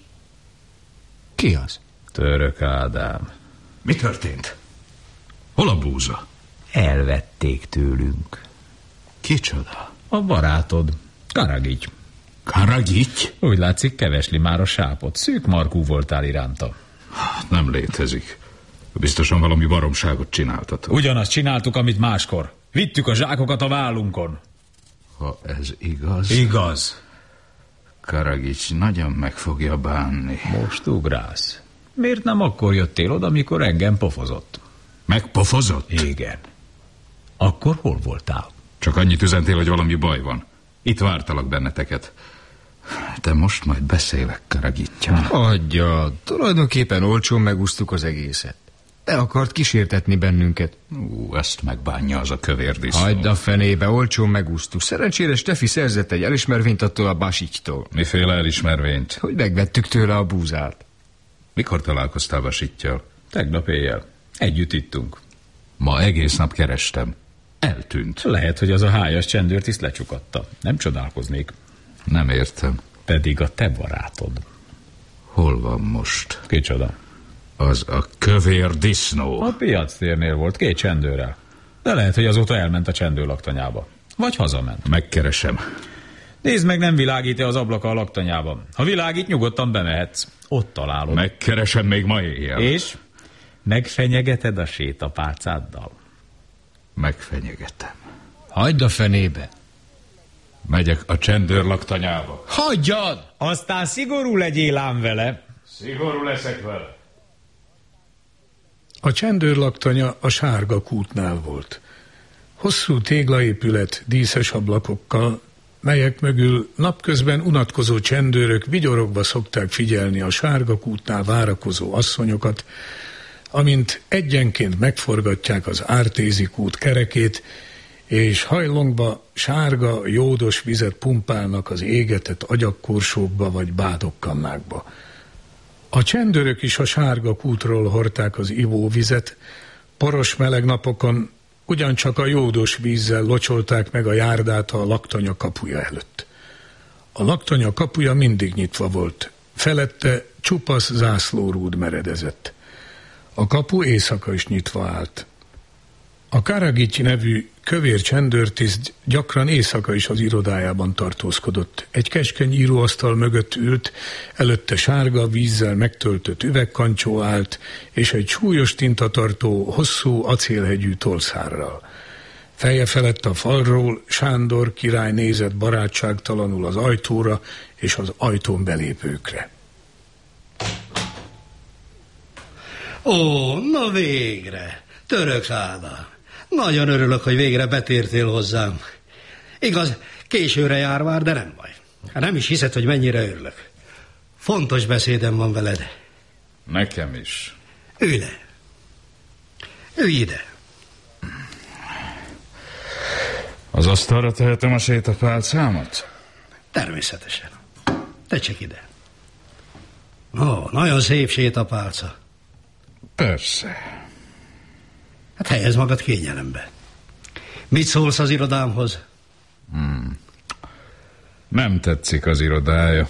Ki az? Török Ádám. Mi történt? Hol a búza? Elvették tőlünk. Kicsoda? A barátod. Karagics. Karagics? Úgy látszik, kevesli már a sápot. Szűk markú voltál iránta. Nem létezik. Biztosan valami baromságot csináltatok. Ugyanazt csináltuk, amit máskor. Vittük a zsákokat a vállunkon. Ha ez igaz... Igaz. Karagics nagyon meg fogja bánni. Most ugrálsz. Miért nem akkor jöttél oda, amikor engem pofozott? Megpofozott? Igen. Akkor hol voltál? Csak annyit üzentél, hogy valami baj van. Itt vártalak benneteket. De most majd beszélek Karagittyal. Adja, tulajdonképpen olcsón megúsztuk az egészet. Be akart kísértetni bennünket. Ú, ezt megbánja az a kövér disznó. Hagyd a fenébe, olcsón megúsztuk. Szerencsére Stefi szerzett egy elismervényt attól a Basicstól. Miféle elismervényt? Hogy megvettük tőle a búzát. Mikor találkoztál Basicttyal? Tegnap éjjel. Együtt ittunk. Ma egész nap kerestem. Eltűnt. Lehet, hogy az a hájas csendőrtiszt lecsukatta. Nem csodálkoznék. Nem értem. Pedig a te barátod. Hol van most? Kicsoda? Az a kövér disznó. A piactérnél volt, két csendőrrel. De lehet, hogy azóta elment a csendőr laktanyába. Vagy hazament. Megkeresem. Nézd meg, nem világít-e az ablaka a laktanyában. Ha világít, nyugodtan bemehetsz. Ott találod. Megkeresem még ma éjjel. És? Megfenyegeted a sétapálcáddal? Megfenyegetem. Hagyd a fenébe. Megyek a csendőr laktanyába. Hagyjad! Aztán szigorú legyél ám vele. Szigorú leszek vele. A csendőrlaktanya a Sárga kútnál volt. Hosszú téglaépület díszes ablakokkal, melyek mögül napközben unatkozó csendőrök vigyorogva szokták figyelni a sárga kútnál várakozó asszonyokat, amint egyenként megforgatják az Ártézi kút kerekét, és hajlongva sárga, jódos vizet pumpálnak az égetett agyagkorsókba vagy bádokkannákba. A csendőrök is a sárga kútról hordták az ivóvizet, poros meleg napokon ugyancsak a jódos vízzel locsolták meg a járdát a laktanya kapuja előtt. A laktanya kapuja mindig nyitva volt, felette csupasz zászlórúd meredezett. A kapu éjszaka is nyitva állt. A Karagics nevű kövér csendőrtiszt gyakran éjszaka is az irodájában tartózkodott. Egy keskeny íróasztal mögött ült, előtte sárga vízzel megtöltött üvegkancsó állt, és egy súlyos tintatartó, hosszú acélhegyű tolszárral. Feje felett a falról Sándor király nézett barátságtalanul az ajtóra és az ajtón belépőkre. Ó, na végre! Török Ádám! Nagyon örülök, hogy végre betértél hozzám. Igaz, későre jár már, de nem baj. Nem is hiszed, hogy mennyire örülök. Fontos beszédem van veled. Nekem is. Ülj le. Ülj ide. Az asztalra tehetem a sétapálcámat? Természetesen. Te csak ide. Ó, nagyon szép sétapálca. Persze. Hát helyezd magad kényelembe. Mit szólsz az irodámhoz? Hmm. Nem tetszik az irodája.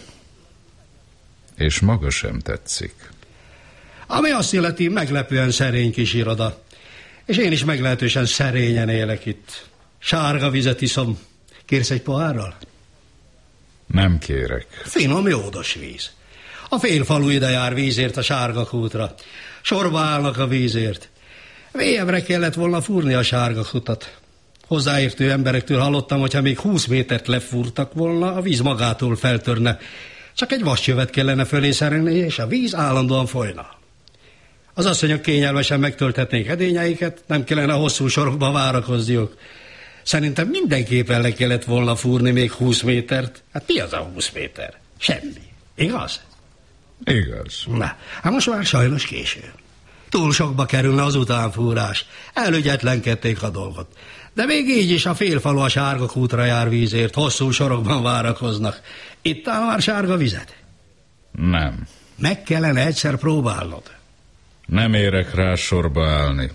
És maga sem tetszik. Ami azt illeti, meglepően szerény kis iroda. És én is meglehetősen szerényen élek itt. Sárga vizet iszom. Kérsz egy pohárral? Nem kérek. Finom, jódos víz. A fél falu ide jár vízért a sárga kútra. Sorba állnak a vízért. Mélyebbre kellett volna fúrni a sárga kutat. Hozzáértő emberektől hallottam, hogyha még húsz métert lefúrtak volna, a víz magától feltörne. Csak egy vascsövet kellene fölé szerelni, és a víz állandóan folyna. Az asszonyok kényelmesen megtölthetnék edényeiket, nem kellene hosszú sorokba várakozniuk. Szerintem mindenképpen le kellett volna fúrni még húsz métert. Hát mi az a húsz méter? Semmi. Igaz? Igaz. Na, hát most már sajnos késő. Túl sokba kerülne az utánfúrás. Elügyetlenkedték a dolgot. De még így is a félfalu a sárga kútra jár vízért. Hosszú sorokban várakoznak. Itt áll már sárga vizet? Nem. Meg kellene egyszer próbálnod. Nem érek rá sorba állni.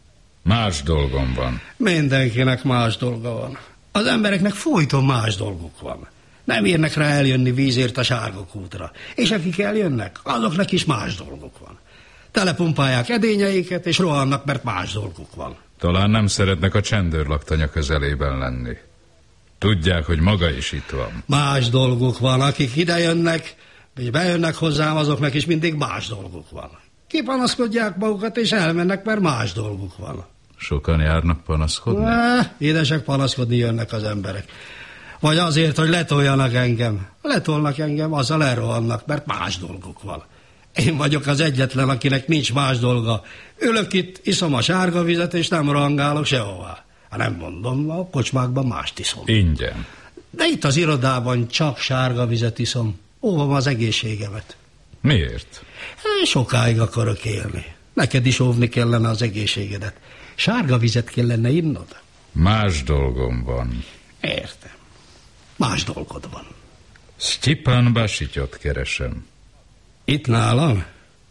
Más dolgom van. Mindenkinek más dolga van. Az embereknek folyton más dolguk van. Nem érnek rá eljönni vízért a sárga kútra. És akik eljönnek, azoknak is más dolguk van. Telepumpálják edényeiket, és rohannak, mert más dolguk van. Talán nem szeretnek a csendőrlaktanya közelében lenni. Tudják, hogy maga is itt van. Más dolguk van. Akik ide jönnek, és bejönnek hozzám, azoknak is mindig más dolguk van. Kipanaszkodják magukat, és elmennek, mert más dolguk van. Sokan járnak panaszkodni? Ne, idesek panaszkodni jönnek az emberek. Vagy azért, hogy letoljanak engem. Letolnak engem, azzal elrohannak, mert más dolguk van. Én vagyok az egyetlen, akinek nincs más dolga. Ülök itt, iszom a sárga vizet, és nem rangálok sehová. Ha nem mondom, a kocsmákban mást iszom. Ingyen. De itt az irodában csak sárga vizet iszom. Óvom az egészségemet. Miért? Sokáig akarok élni. Neked is óvni kellene az egészségedet. Sárga vizet kellene innod. Más dolgom van. Értem. Más dolgod van. Sztyipán Basityot keresem. Itt nálam?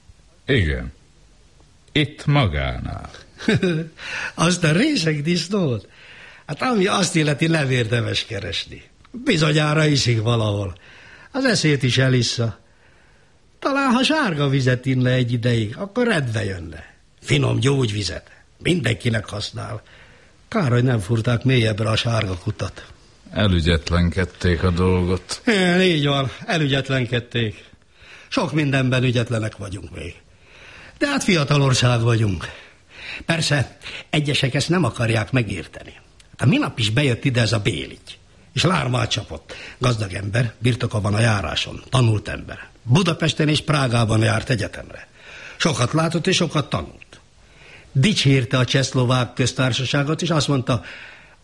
Igen. Itt magánál. Azt a részeg disznót? Hát ami azt illeti, nem érdemes keresni. Bizonyára iszik valahol. Az eszét is elissza. Talán, ha sárga vizet inne egy ideig, akkor rendbe jönne. Finom gyógyvizet. Mindenkinek használ. Kár, hogy nem furták mélyebbre a sárga kutat. Elügyetlenkedték a dolgot. Igen, így van, elügyetlenkedték. Sok mindenben ügyetlenek vagyunk még. De hát fiatal ország vagyunk. Persze, egyesek ezt nem akarják megérteni. Hát minap is bejött ide ez a Béligy, és lármát csapott. Gazdag ember, birtoka van a járáson, tanult ember. Budapesten és Prágában járt egyetemre. Sokat látott és sokat tanult. Dicsérte a Csehszlovák köztársaságot, és azt mondta,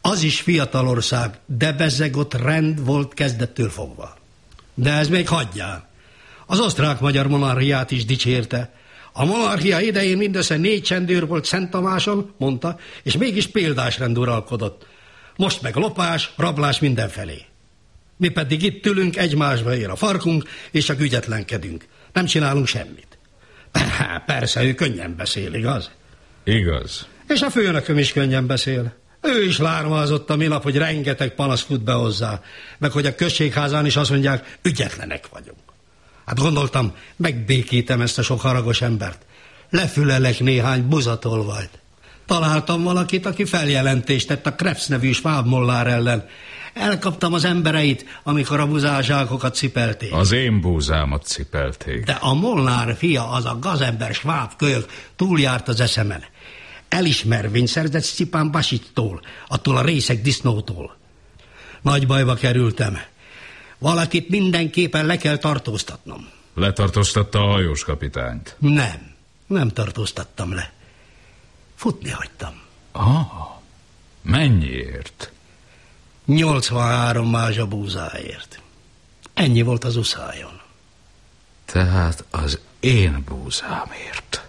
Az is fiatal ország, de bezzeg ott rend volt kezdettől fogva. De ez még hagyjál. Az osztrák-magyar monarchiát is dicsérte. A monarchia idején mindössze négy csendőr volt Szent Tamáson, mondta, és mégis példásrend uralkodott. Most meg lopás, rablás mindenfelé. Mi pedig itt ülünk, egymásba ér a farkunk, és csak ügyetlenkedünk. Nem csinálunk semmit. Persze, ő könnyen beszél, igaz? Igaz. És a főnököm is könnyen beszél. Ő is lármázott a minap, hogy rengeteg panasz fut be hozzá, meg hogy a községházán is azt mondják, ügyetlenek vagyunk. Hát gondoltam, megbékítem ezt a sok haragos embert. Lefülelek néhány buzatolvajt. Találtam valakit, aki feljelentést tett a Krebs nevű sváb mollár ellen. Elkaptam az embereit, amikor a buzázsákokat cipelték. Az én búzámat cipelték. De a Molnár fia, az a gazember sváb kölyök túljárt az eszemen. Elismervényt szerzett Szipán Basittól, attól a részeg disznótól. Nagy bajba kerültem. Valakit mindenképpen le kell tartóztatnom. Letartóztatta a hajós kapitányt? Nem, nem tartóztattam le. Futni hagytam. Ah, mennyiért? nyolcvanhárom mázsa búzáért. Ennyi volt az uszájon. Tehát az én búzámért.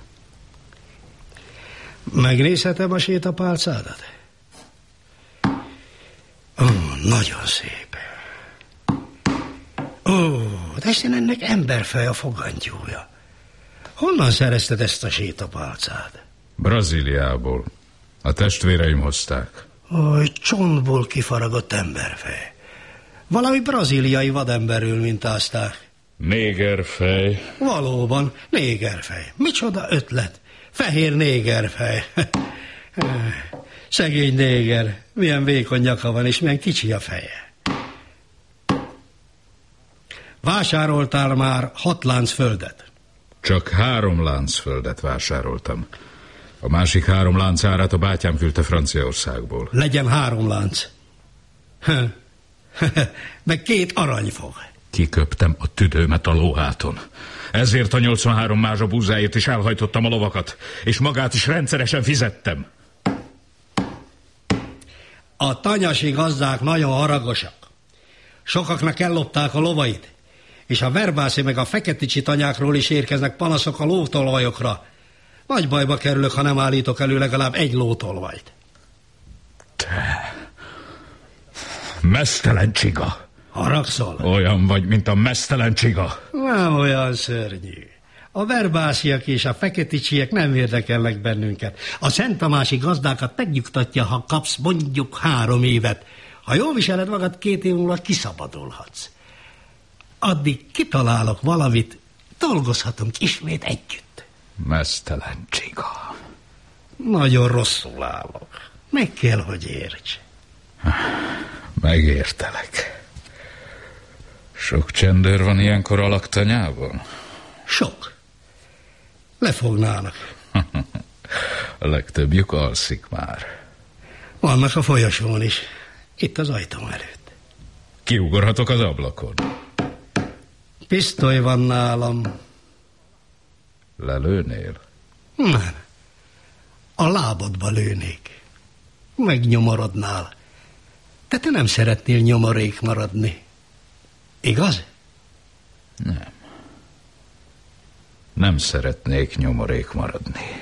Megnézhetem a sétapálcádat? Ó, nagyon szép. Ó, de Isten, ennek emberfej a fogantyúja. Honnan szerezted ezt a sétapálcát? Brazíliából. A testvéreim hozták. Ó, csontból kifaragott emberfej. Valami brazíliai vademberről mintázták. Négerfej. Valóban, négerfej. Micsoda ötlet. Fehér négerfej. Szegény néger. Milyen vékony nyaka van, és milyen kicsi a feje. Vásároltál már hat lánc földet? Csak három láncföldet vásároltam. A másik három lánc árát a bátyám küldte Franciaországból. Legyen három lánc. Meg két aranyfog. Kiköptem a tüdőmet a lóháton. Ezért a nyolcvanhárom mázsa búzáért is elhajtottam a lovakat, és magát is rendszeresen fizettem. A tanyasi gazdák nagyon haragosak. Sokaknak ellopták a lovait, és a verbászi meg a feketicsi tanyákról is érkeznek panaszok a lótolvajokra. Nagy bajba kerülök, ha nem állítok elő legalább egy lótolvajt. Te... meztelen csiga. Haragszol? Olyan vagy, mint a meztelen csiga. Nem olyan szörnyű. A verbásziak és a feketicsiek nem érdekelnek bennünket. A Szent Tamási gazdákat megnyugtatja, ha kapsz mondjuk három évet. Ha jól viseled magad, két év múlva kiszabadulhatsz. Addig kitalálok valamit, dolgozhatunk ismét együtt. Meztelen csiga. Nagyon rosszul állok. Meg kell, hogy érts. Megértelek. Sok csendőr van ilyenkor a laktanyában? Sok. Lefognának. A legtöbbjük alszik már. Vannak a folyosón is. Itt az ajtóm előtt. Kiugorhatok az ablakon? Pisztoly van nálam. Lelőnél? Nem. A lábadba lőnék. Megnyomorodnál. De te nem szeretnél nyomorék maradni. Igaz? Nem. Nem szeretnék nyomorék maradni.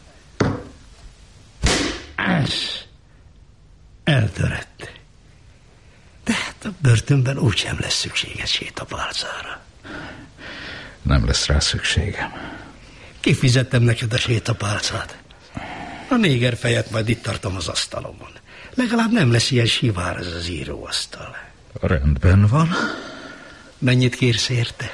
Ez eltörett. De hát a börtönben úgysem lesz szükséges sétapálcára. Nem lesz rá szükségem. Kifizettem neked a sétapálcát. A négerfejet majd itt tartom az asztalomon. Legalább nem lesz ilyen sivár ez az íróasztal. Rendben van. Mennyit kérsz érte?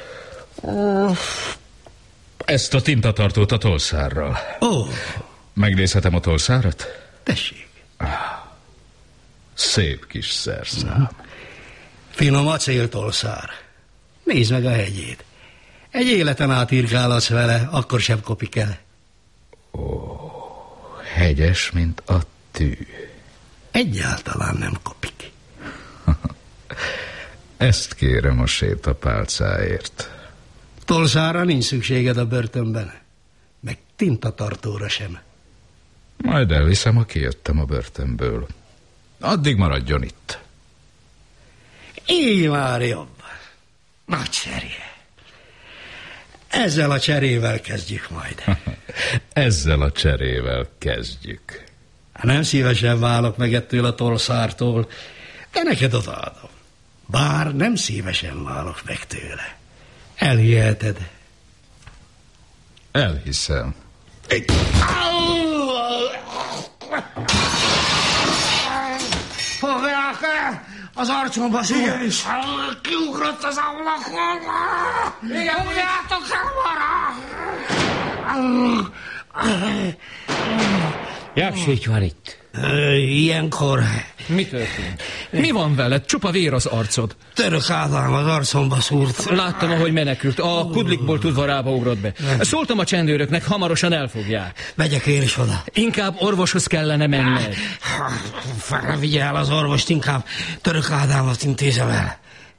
Ezt a tintatartót a tolszárral. Ó. Megnézhetem a tolszárat? Tessék. Szép kis szerszám. Finom acéltolszár. Nézd meg a hegyét. Egy életen át irkálhatsz vele, akkor sem kopik el. Ó, hegyes, mint a tű. Egyáltalán nem kopik. Ezt kérem a sétapálcáért. Tolszára nincs szükséged a börtönben. Meg tintatartóra sem. Majd elviszem, ha kijöttem a börtönből. Addig maradjon itt. Így már jobb. Nagy cserje. Ezzel a cserével kezdjük majd. Ezzel a cserével kezdjük. Nem szívesen válok meg ettől a tolszártól, de neked odaadom. Bár nem szívesen válok meg tőle. Elhiheted? Elhiszem. Fogják el! Az arcomba szúr! És kiugrott az ablakon! Igen, fogjátok el marra! Jaksich van itt. Ilyenkor... Mi történt? Mi van veled? Csupa vér az arcod. Török Ádám az arcomba szúrt. Láttam, ahogy menekült. A kudlikból tudvarába ugrott be. Szóltam a csendőröknek, hamarosan elfogják. Megyek én is oda. Inkább orvoshoz kellene menned. Fel vigye el az orvost, inkább Török Ádámot intézem el.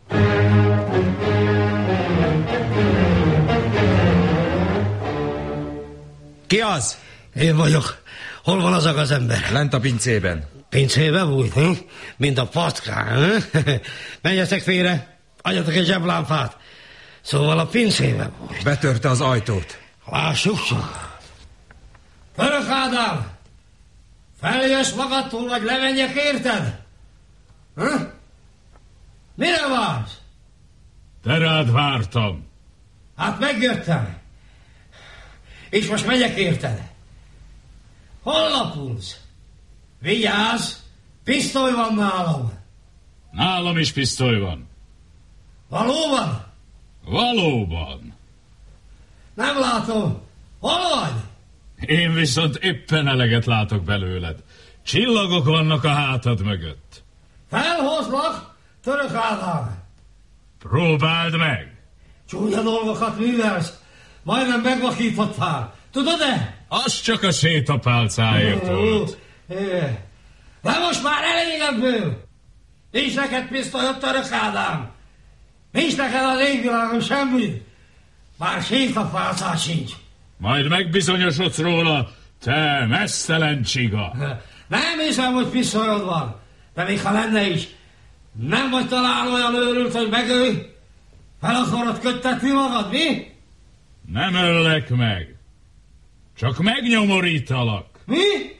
Ki az? Én vagyok. Hol van az a gazember? Lent a pincében. Pincében bújt, hm? Mint a patkán, hm? Menjetek félre, adjatok egy zseblámpát. Szóval a pincében bújt. Betörte az ajtót. Lássuk csak. Török Ádám! Feljössz magadtól, vagy lemenjek, érted? Hm? Mire vársz? Te rád vártam. Hát megjöttem. És most megyek, érted? Hol lapulsz? Vigyázz! Pisztoly van nálam! Nálam is pisztoly van. Valóban? Valóban. Nem látom. Hol vagy? Én viszont éppen eleget látok belőled. Csillagok vannak a hátad mögött. Felhozlak, Török Ádám. Próbáld meg. Csúnya dolgokat művelsz. Majdnem megvakítottál. Tudod-e? Az csak a sétapálcáért volt. De most már elég ebből. Nincs neked pisztolyod, Török Ádám. Nincs neked az égvilágon semmi. Már sétapálcát sincs. Majd megbizonyosodsz róla, te mesztelen csiga. Nem hiszem, hogy pisztolyod van. De még ha lenne is, nem vagy talán olyan őrült, hogy megölj? Fel akarod köttetni magad, mi? Nem öllek meg. Csak megnyomorítalak. Mi?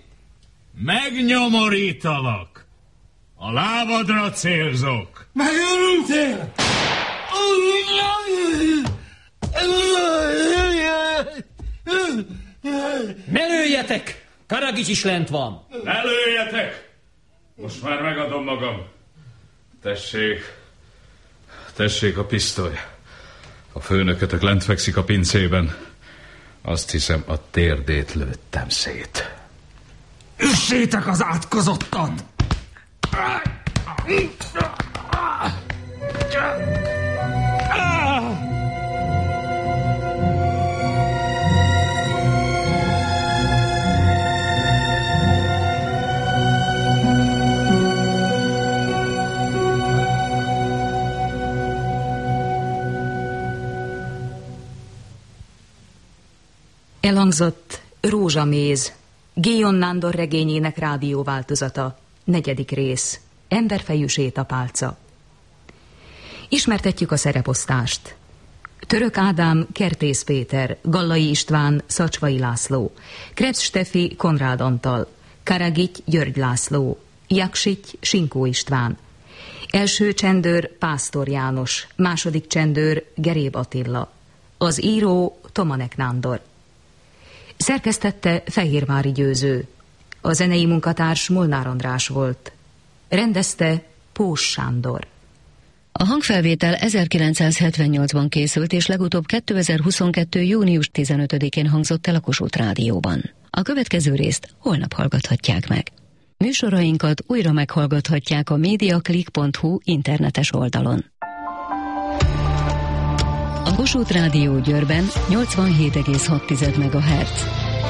Megnyomorítalak. A lábadra célzok. Megőrültél? Ne lőjetek! Karagics is lent van. Ne lőjetek! Most már megadom magam. Tessék. Tessék a pisztoly. A főnökötök lent fekszik a pincében. Azt hiszem, a térdét lőttem szét. Üssétek az átkozottat! Elhangzott Rózsaméz, Géjon Nándor regényének rádióváltozata, negyedik rész, Emberfejű sétapálca. Ismertetjük a szereposztást. Török Ádám, Kertész Péter, Gallai István, Szacsvai László, Krebs Steffi, Konrád Antal, Karagics György László, Jaksich Sinkó István, első csendőr Pásztor János, második csendőr Geréb Attila, az író Tomanek Nándor. Szerkesztette Fehérvári Győző. A zenei munkatárs Molnár András volt. Rendezte Pós Sándor. A hangfelvétel ezerkilencszázhetvennyolcban készült, és legutóbb kétezer-huszonkettő. június tizenötödikén hangzott el a Kossuth Rádióban. A következő részt holnap hallgathatják meg. Műsorainkat újra meghallgathatják a mediaclick pont hu internetes oldalon. A Kossuth Rádió Győrben nyolcvanhét egész hat megahertz.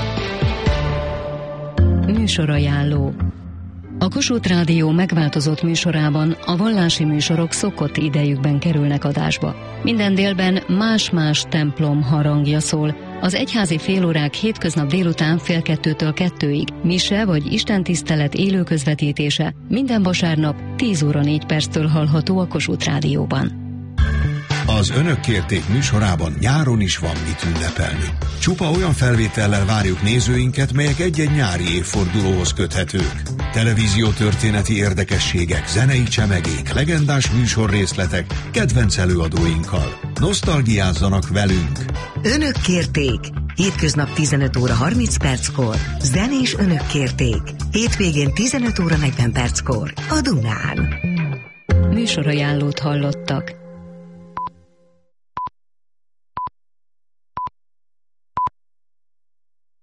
Műsorajánló. A Kossuth Rádió megváltozott műsorában a vallási műsorok szokott idejükben kerülnek adásba. Minden délben más-más templom harangja szól, Az egyházi félórák hétköznap délután fél kettőtől kettőig, mise vagy istentisztelet élő közvetítése minden vasárnap tíz óra négy perctől hallható a Kossuth Rádióban. Az Önök kérték műsorában nyáron is van mit ünnepelni. Csupa olyan felvétellel várjuk nézőinket, melyek egy-egy nyári évfordulóhoz köthetők. Televíziótörténeti érdekességek, zenei csemegék, legendás műsorrészletek, kedvenc előadóinkkal. Nosztalgiázzanak velünk! Önök kérték! Hétköznap tizenöt óra harminc perckor. Zenés Önök kérték! Hétvégén tizenöt óra negyven perckor. A Dunán. Műsorajánlót hallottak.